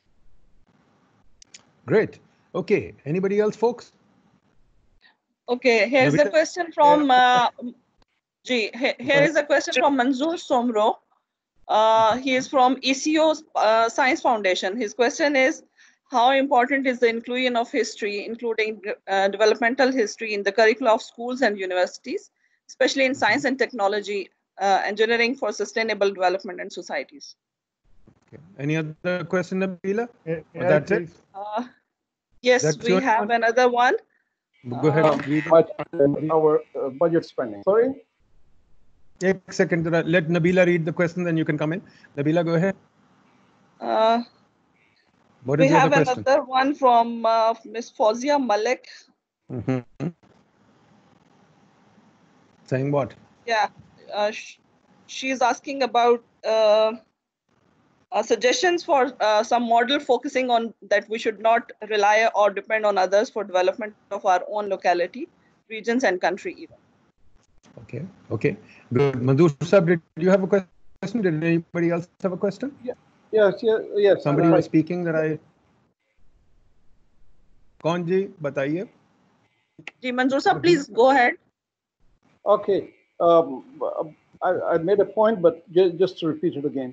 Great. Okay. Anybody else, folks? Okay, here's a question from here is a question from Manzoor Somro. He is from ECO Science Foundation. His question is, how important is the inclusion of history, including developmental history, in the curricula of schools and universities, especially in science and technology, engineering for sustainable development and societies? Okay. Any other question, Nabila? That's it? Yes, we have another one. Go ahead. Our budget spending. Sorry? Take a second. Let Nabila read the question, then you can come in. Nabila, go ahead. What is we have question? Another one from Ms. Fawzia Malik. Saying what? Yeah, she's asking about suggestions for some model focusing on that we should not rely or depend on others for development of our own locality, regions, and country even. Okay. Okay. Good. Manzoor Sahab, did you have a question? Did anybody else have a question? Yeah. Yes. Somebody was speaking that I. Kaun ji, bataiye. Ji, Manzoor Sahab, please go ahead. Okay. I made a point, but just to repeat it again.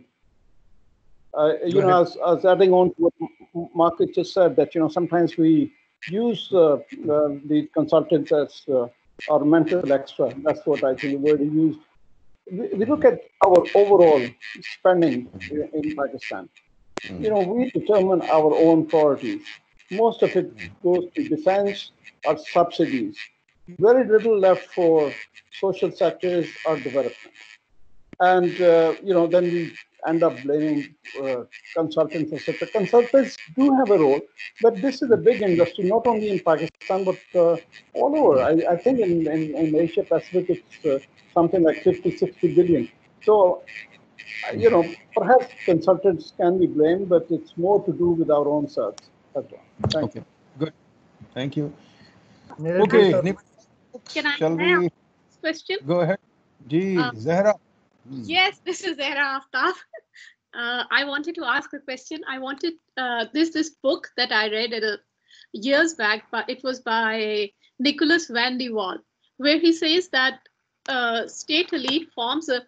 You know, as adding on to what Marcus just said, that, you know, sometimes we use the consultants as our mental extra. That's what I think the word he used. We look at our overall spending in Pakistan. You know, we determine our own priorities. Most of it goes to defense or subsidies. Very little left for social sectors or development. And, you know, then we end up blaming consultants, etc. Consultants do have a role, but this is a big industry, not only in Pakistan, but all over. I think in Asia Pacific, it's something like 50, 60 billion. So, you know, perhaps consultants can be blamed, but it's more to do with our own selves. That's all. Thank you. Good. Thank you. Okay. Can I ask a question? Go ahead. Ji, Zahra. Yes, this is Zahra Aftab. I wanted to ask a question. I wanted this book that I read years back, but it was by Nicholas van de Waal, where he says that state elite forms a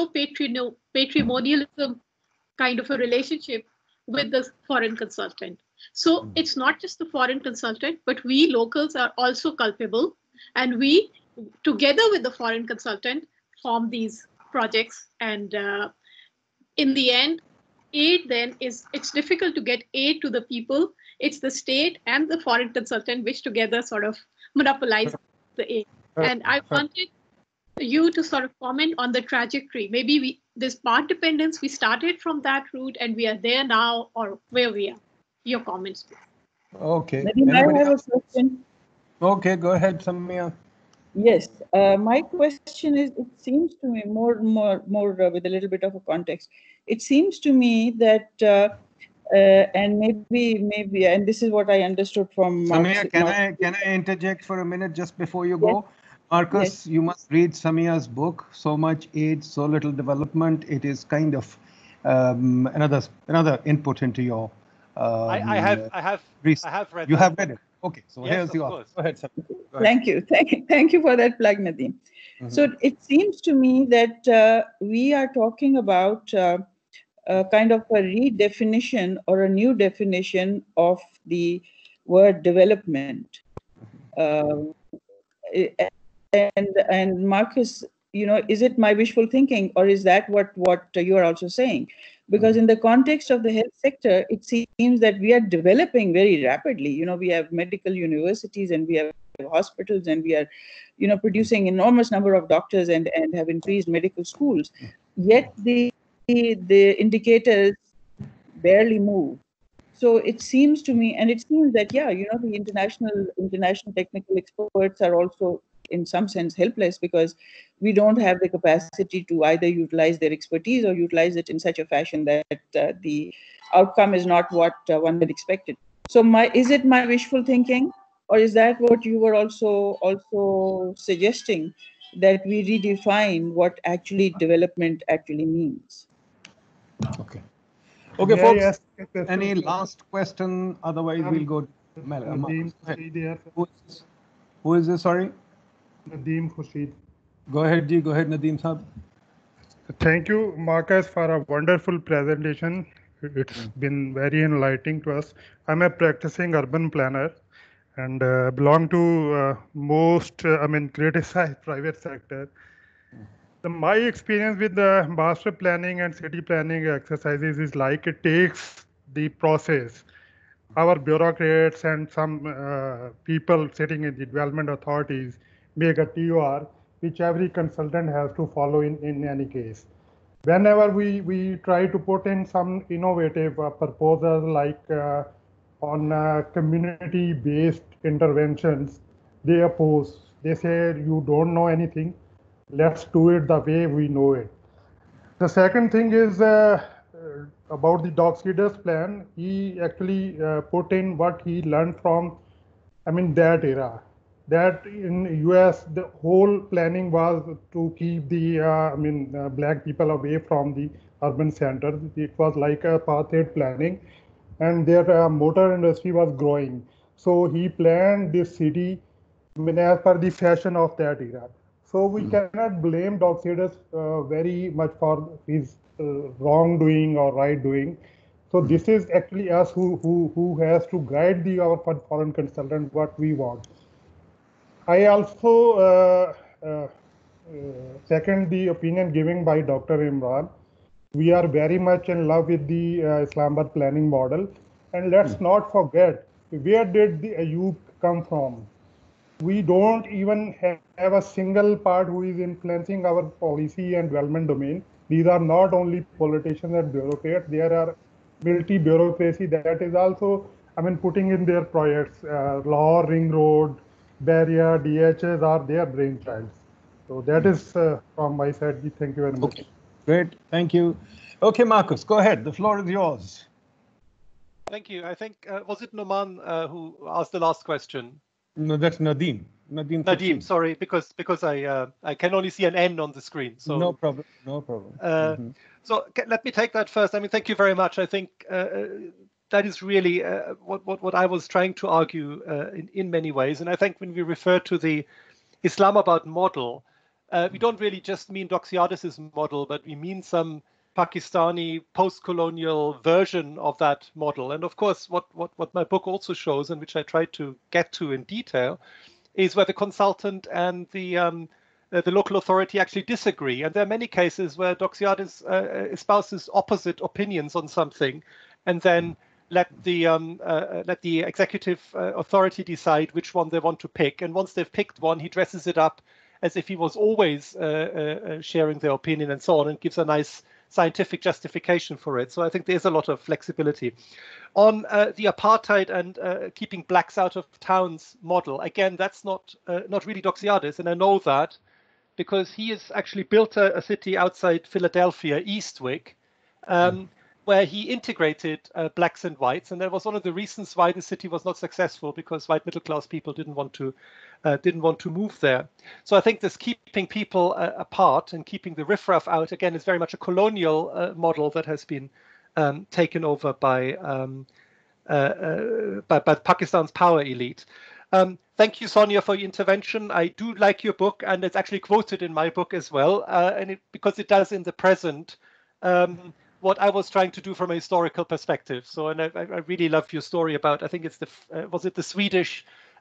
neo-patrimonialism kind of a relationship with the foreign consultant. So it's not just the foreign consultant, but we locals are also culpable, and we, together with the foreign consultant, form these projects. And in the end, aid then it's difficult to get aid to the people. It's the state and the foreign consultant which together sort of monopolize the aid. And I wanted you to sort of comment on the trajectory. Maybe this part dependence, we started from that route and we are there now, or where we are. Your comments, please. Okay. Maybe I have a question. Okay, go ahead, Samia. Yes, my question is, it seems to me more with a little bit of a context. It seems to me that, and maybe, and this is what I understood from Samia, can I interject for a minute just before you go? Yes. Marcus, you must read Samia's book, So Much Aid, So Little Development. It is kind of another input into your I have read You that. have read it. Okay, so Yes, here's the of author. course. Go ahead, sir. Go ahead. Thank you. Thank you for that plug, Nadeem. So it seems to me that we are talking about kind of a redefinition or a new definition of the word development. And Marcus, is it my wishful thinking, or is that what you are also saying? Because in the context of the health sector, it seems that we are developing very rapidly. We have medical universities and we have hospitals and we are, producing enormous number of doctors and have increased medical schools. Yet the indicators barely move. So it seems to me, and it seems that, the international technical experts are also in some sense helpless because we don't have the capacity to either utilize their expertise or utilize it in such a fashion that the outcome is not what one had expected. So is it my wishful thinking, or is that what you were also suggesting, that we redefine what actually development actually means? Okay. Okay, folks, any last question? Otherwise, we'll go to Nadeem Khurshid. Who is this? Sorry? Nadeem Khurshid. Go ahead, Ji. Go ahead, Nadeem Saab. Thank you, Marcus, for a wonderful presentation. It's been very enlightening to us. I'm a practicing urban planner and belong to criticized private sector. My experience with the master planning and city planning exercises is like it takes the process. Our bureaucrats and some people sitting in the development authorities make a TOR, which every consultant has to follow in any case. Whenever we try to put in some innovative proposals like on community-based interventions, they oppose. They say, you don't know anything. Let's do it the way we know it. The second thing is about the Docksiders plan. He actually put in what he learned from, that era. That in US, the whole planning was to keep the black people away from the urban centers. It was like a apartheid planning, and their motor industry was growing. So he planned this city as per the fashion of that era. So we cannot blame Docksiders very much for his wrongdoing or right doing. So this is actually us who has to guide our foreign consultant what we want. I also second the opinion given by Dr. Imran. We are very much in love with the Islamabad planning model, and let's not forget, where did the Ayub come from? We don't even have a single part who is influencing our policy and development domain. These are not only politicians and bureaucrats. There are multi-bureaucracy that is also, putting in their projects. Lahore Ring Road, Barrier, DHs are their brainchilds. So that is from my side. Thank you very much. Okay. Great. Thank you. Okay, Marcus, go ahead. The floor is yours. Thank you. I think, was it Noman who asked the last question? No, that's Nadeem. Nadeem, sorry, because I can only see an N on the screen. So no problem. No problem. So let me take that first. Thank you very much. I think that is really what I was trying to argue in many ways. And I think when we refer to the Islamabad model, we don't really just mean Doxiadis' model, but we mean some Pakistani post-colonial version of that model. And of course, what my book also shows, and which I tried to get to in detail, is where the consultant and the local authority actually disagree. And there are many cases where Doxiadis espouses opposite opinions on something, and then let the executive authority decide which one they want to pick. And once they've picked one, he dresses it up as if he was always sharing their opinion and so on, and gives a nice scientific justification for it. So I think there's a lot of flexibility. On the apartheid and keeping blacks out of towns model, again, that's not really Doxiadis, and I know that because he has actually built a city outside Philadelphia, Eastwick, where he integrated blacks and whites, and that was one of the reasons why the city was not successful, because white middle-class people didn't want to move there. So I think this keeping people apart and keeping the riffraff out, again, is very much a colonial model that has been taken over by Pakistan's power elite. Thank you, Sonia, for your intervention. I do like your book, and it's actually quoted in my book as well, because it does in the present what I was trying to do from a historical perspective. So, and I really love your story about, I think it's was it the Swedish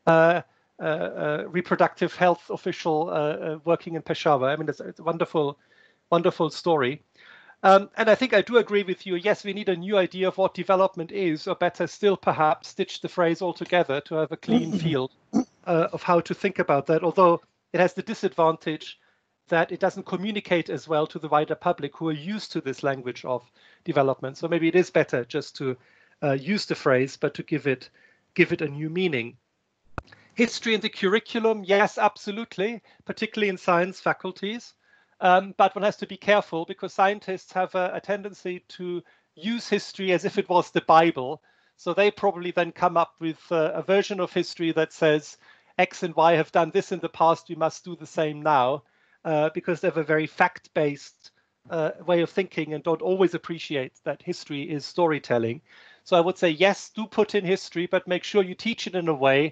reproductive health official working in Peshawar. I mean, it's a wonderful, wonderful story. And I think I do agree with you. Yes, we need a new idea of what development is, or better still, perhaps stitch the phrase all together to have a clean field of how to think about that. Although it has the disadvantage that it doesn't communicate as well to the wider public who are used to this language of development. So maybe it is better just to use the phrase, but to give it a new meaning. History in the curriculum, yes, absolutely, particularly in science faculties. But one has to be careful because scientists have a tendency to use history as if it was the Bible. So they probably then come up with a version of history that says X and Y have done this in the past, we must do the same now, because they have a very fact-based way of thinking and don't always appreciate that history is storytelling. So I would say, yes, do put in history, but make sure you teach it in a way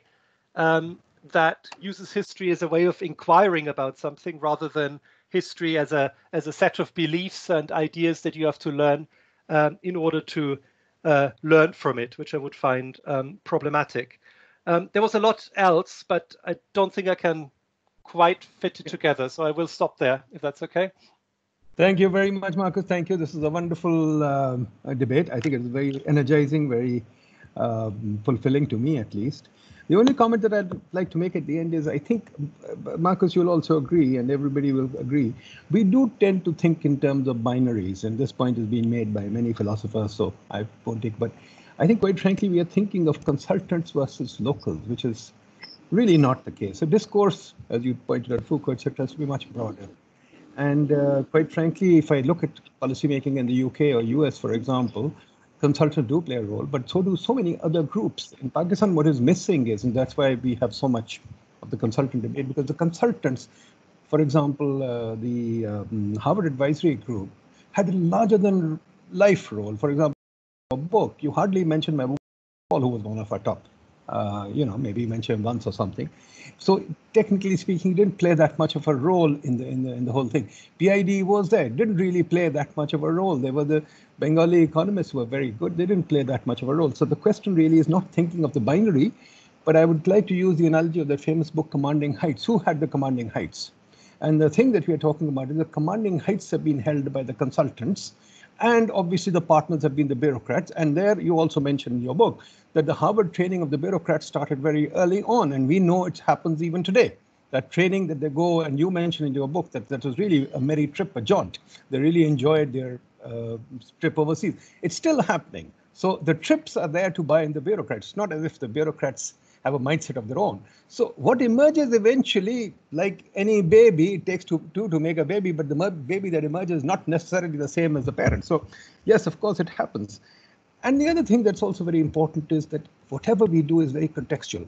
that uses history as a way of inquiring about something rather than history as a set of beliefs and ideas that you have to learn in order to learn from it, which I would find problematic. There was a lot else, but I don't think I can quite fit it together. So I will stop there, if that's okay. Thank you very much, Marcus. Thank you. This is a wonderful debate. I think it's very energizing, very fulfilling to me, at least. The only comment that I'd like to make at the end is, I think, Marcus, you'll also agree, and everybody will agree, we do tend to think in terms of binaries, and this point has been made by many philosophers, so I won't take, but I think, quite frankly, we are thinking of consultants versus locals, which is really not the case. So discourse, as you pointed out, Foucault, etc., has to be much broader. And quite frankly, if I look at policymaking in the UK or US, for example, consultants do play a role, but so do so many other groups. In Pakistan, what is missing is, and that's why we have so much of the consultant debate, because the consultants, for example, the Harvard Advisory Group had a larger than life role. For example, a book, you hardly mentioned Mahbub Paul, who was one of our top, maybe mentioned once or something. So technically speaking, he didn't play that much of a role in the whole thing. PID was there, didn't really play that much of a role. They were the Bengali economists who were very good. They didn't play that much of a role. So the question really is not thinking of the binary, but I would like to use the analogy of that famous book, Commanding Heights. Who had the commanding heights? And the thing that we are talking about is the commanding heights have been held by the consultants, and obviously the partners have been the bureaucrats. And there you also mentioned in your book that the Harvard training of the bureaucrats started very early on, and we know it happens even today. That training that they go, and you mentioned in your book that was really a merry trip, a jaunt. They really enjoyed their trip overseas. It's still happening. So the trips are there to buy in the bureaucrats, not as if the bureaucrats have a mindset of their own. So what emerges eventually, like any baby, it takes two to make a baby, but the baby that emerges is not necessarily the same as the parent. So yes, of course it happens. And the other thing that's also very important is that whatever we do is very contextual.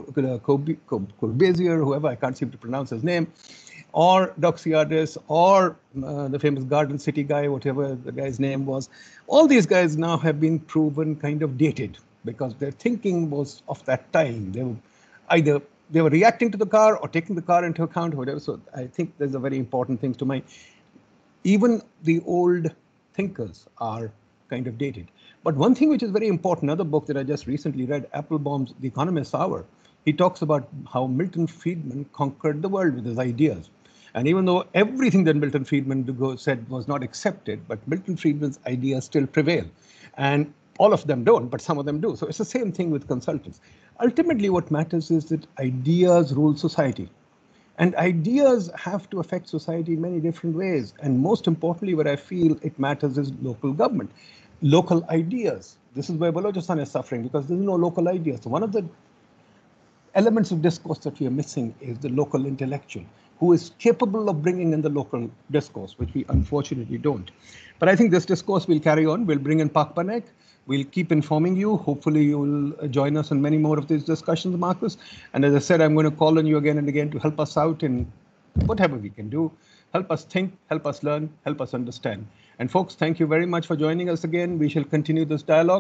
Corbusier, whoever, I can't seem to pronounce his name, or Doxiadis, or the famous Garden City guy, whatever the guy's name was. All these guys now have been proven kind of dated because their thinking was of that time. They were reacting to the car or taking the car into account or whatever. So I think there's a very important thing to mind. Even the old thinkers are kind of dated. But one thing which is very important, another book that I just recently read, Applebaum's The Economist's Hour, he talks about how Milton Friedman conquered the world with his ideas. And even though everything that Milton Friedman said was not accepted, but Milton Friedman's ideas still prevail. And all of them don't, but some of them do. So it's the same thing with consultants. Ultimately, what matters is that ideas rule society. And ideas have to affect society in many different ways. And most importantly, what I feel it matters is local government. Local ideas. This is where Balochistan is suffering because there's no local ideas. So one of the elements of discourse that we are missing is the local intellectual who is capable of bringing in the local discourse, which we unfortunately don't. But I think this discourse will carry on. We'll bring in Pak Panek. We'll keep informing you. Hopefully you will join us in many more of these discussions, Marcus. And as I said, I'm going to call on you again and again to help us out in whatever we can do. Help us think, help us learn, help us understand. And folks, thank you very much for joining us again. We shall continue this dialogue.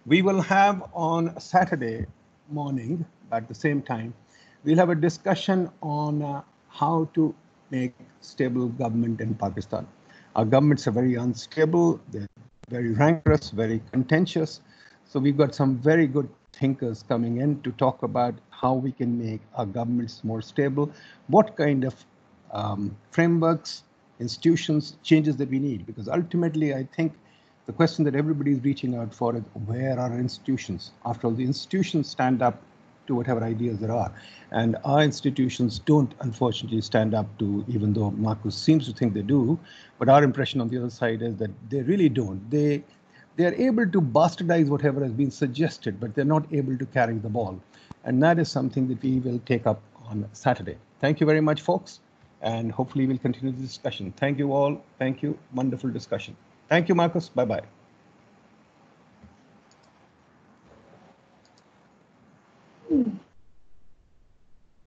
We will have on Saturday morning at the same time, we'll have a discussion on how to make stable government in Pakistan. Our governments are very unstable, they're very rancorous, very contentious. So we've got some very good thinkers coming in to talk about how we can make our governments more stable, what kind of frameworks, institutions, changes that we need. Because ultimately, I think the question that everybody is reaching out for is, where are our institutions? After all, the institutions stand up to whatever ideas there are. And our institutions don't, unfortunately, stand up to, even though Marcus seems to think they do, but our impression on the other side is that they really don't. They are able to bastardize whatever has been suggested, but they're not able to carry the ball. And that is something that we will take up on Saturday. Thank you very much, folks. And hopefully we'll continue the discussion. Thank you all. Thank you. Wonderful discussion. Thank you, Marcus. Bye-bye.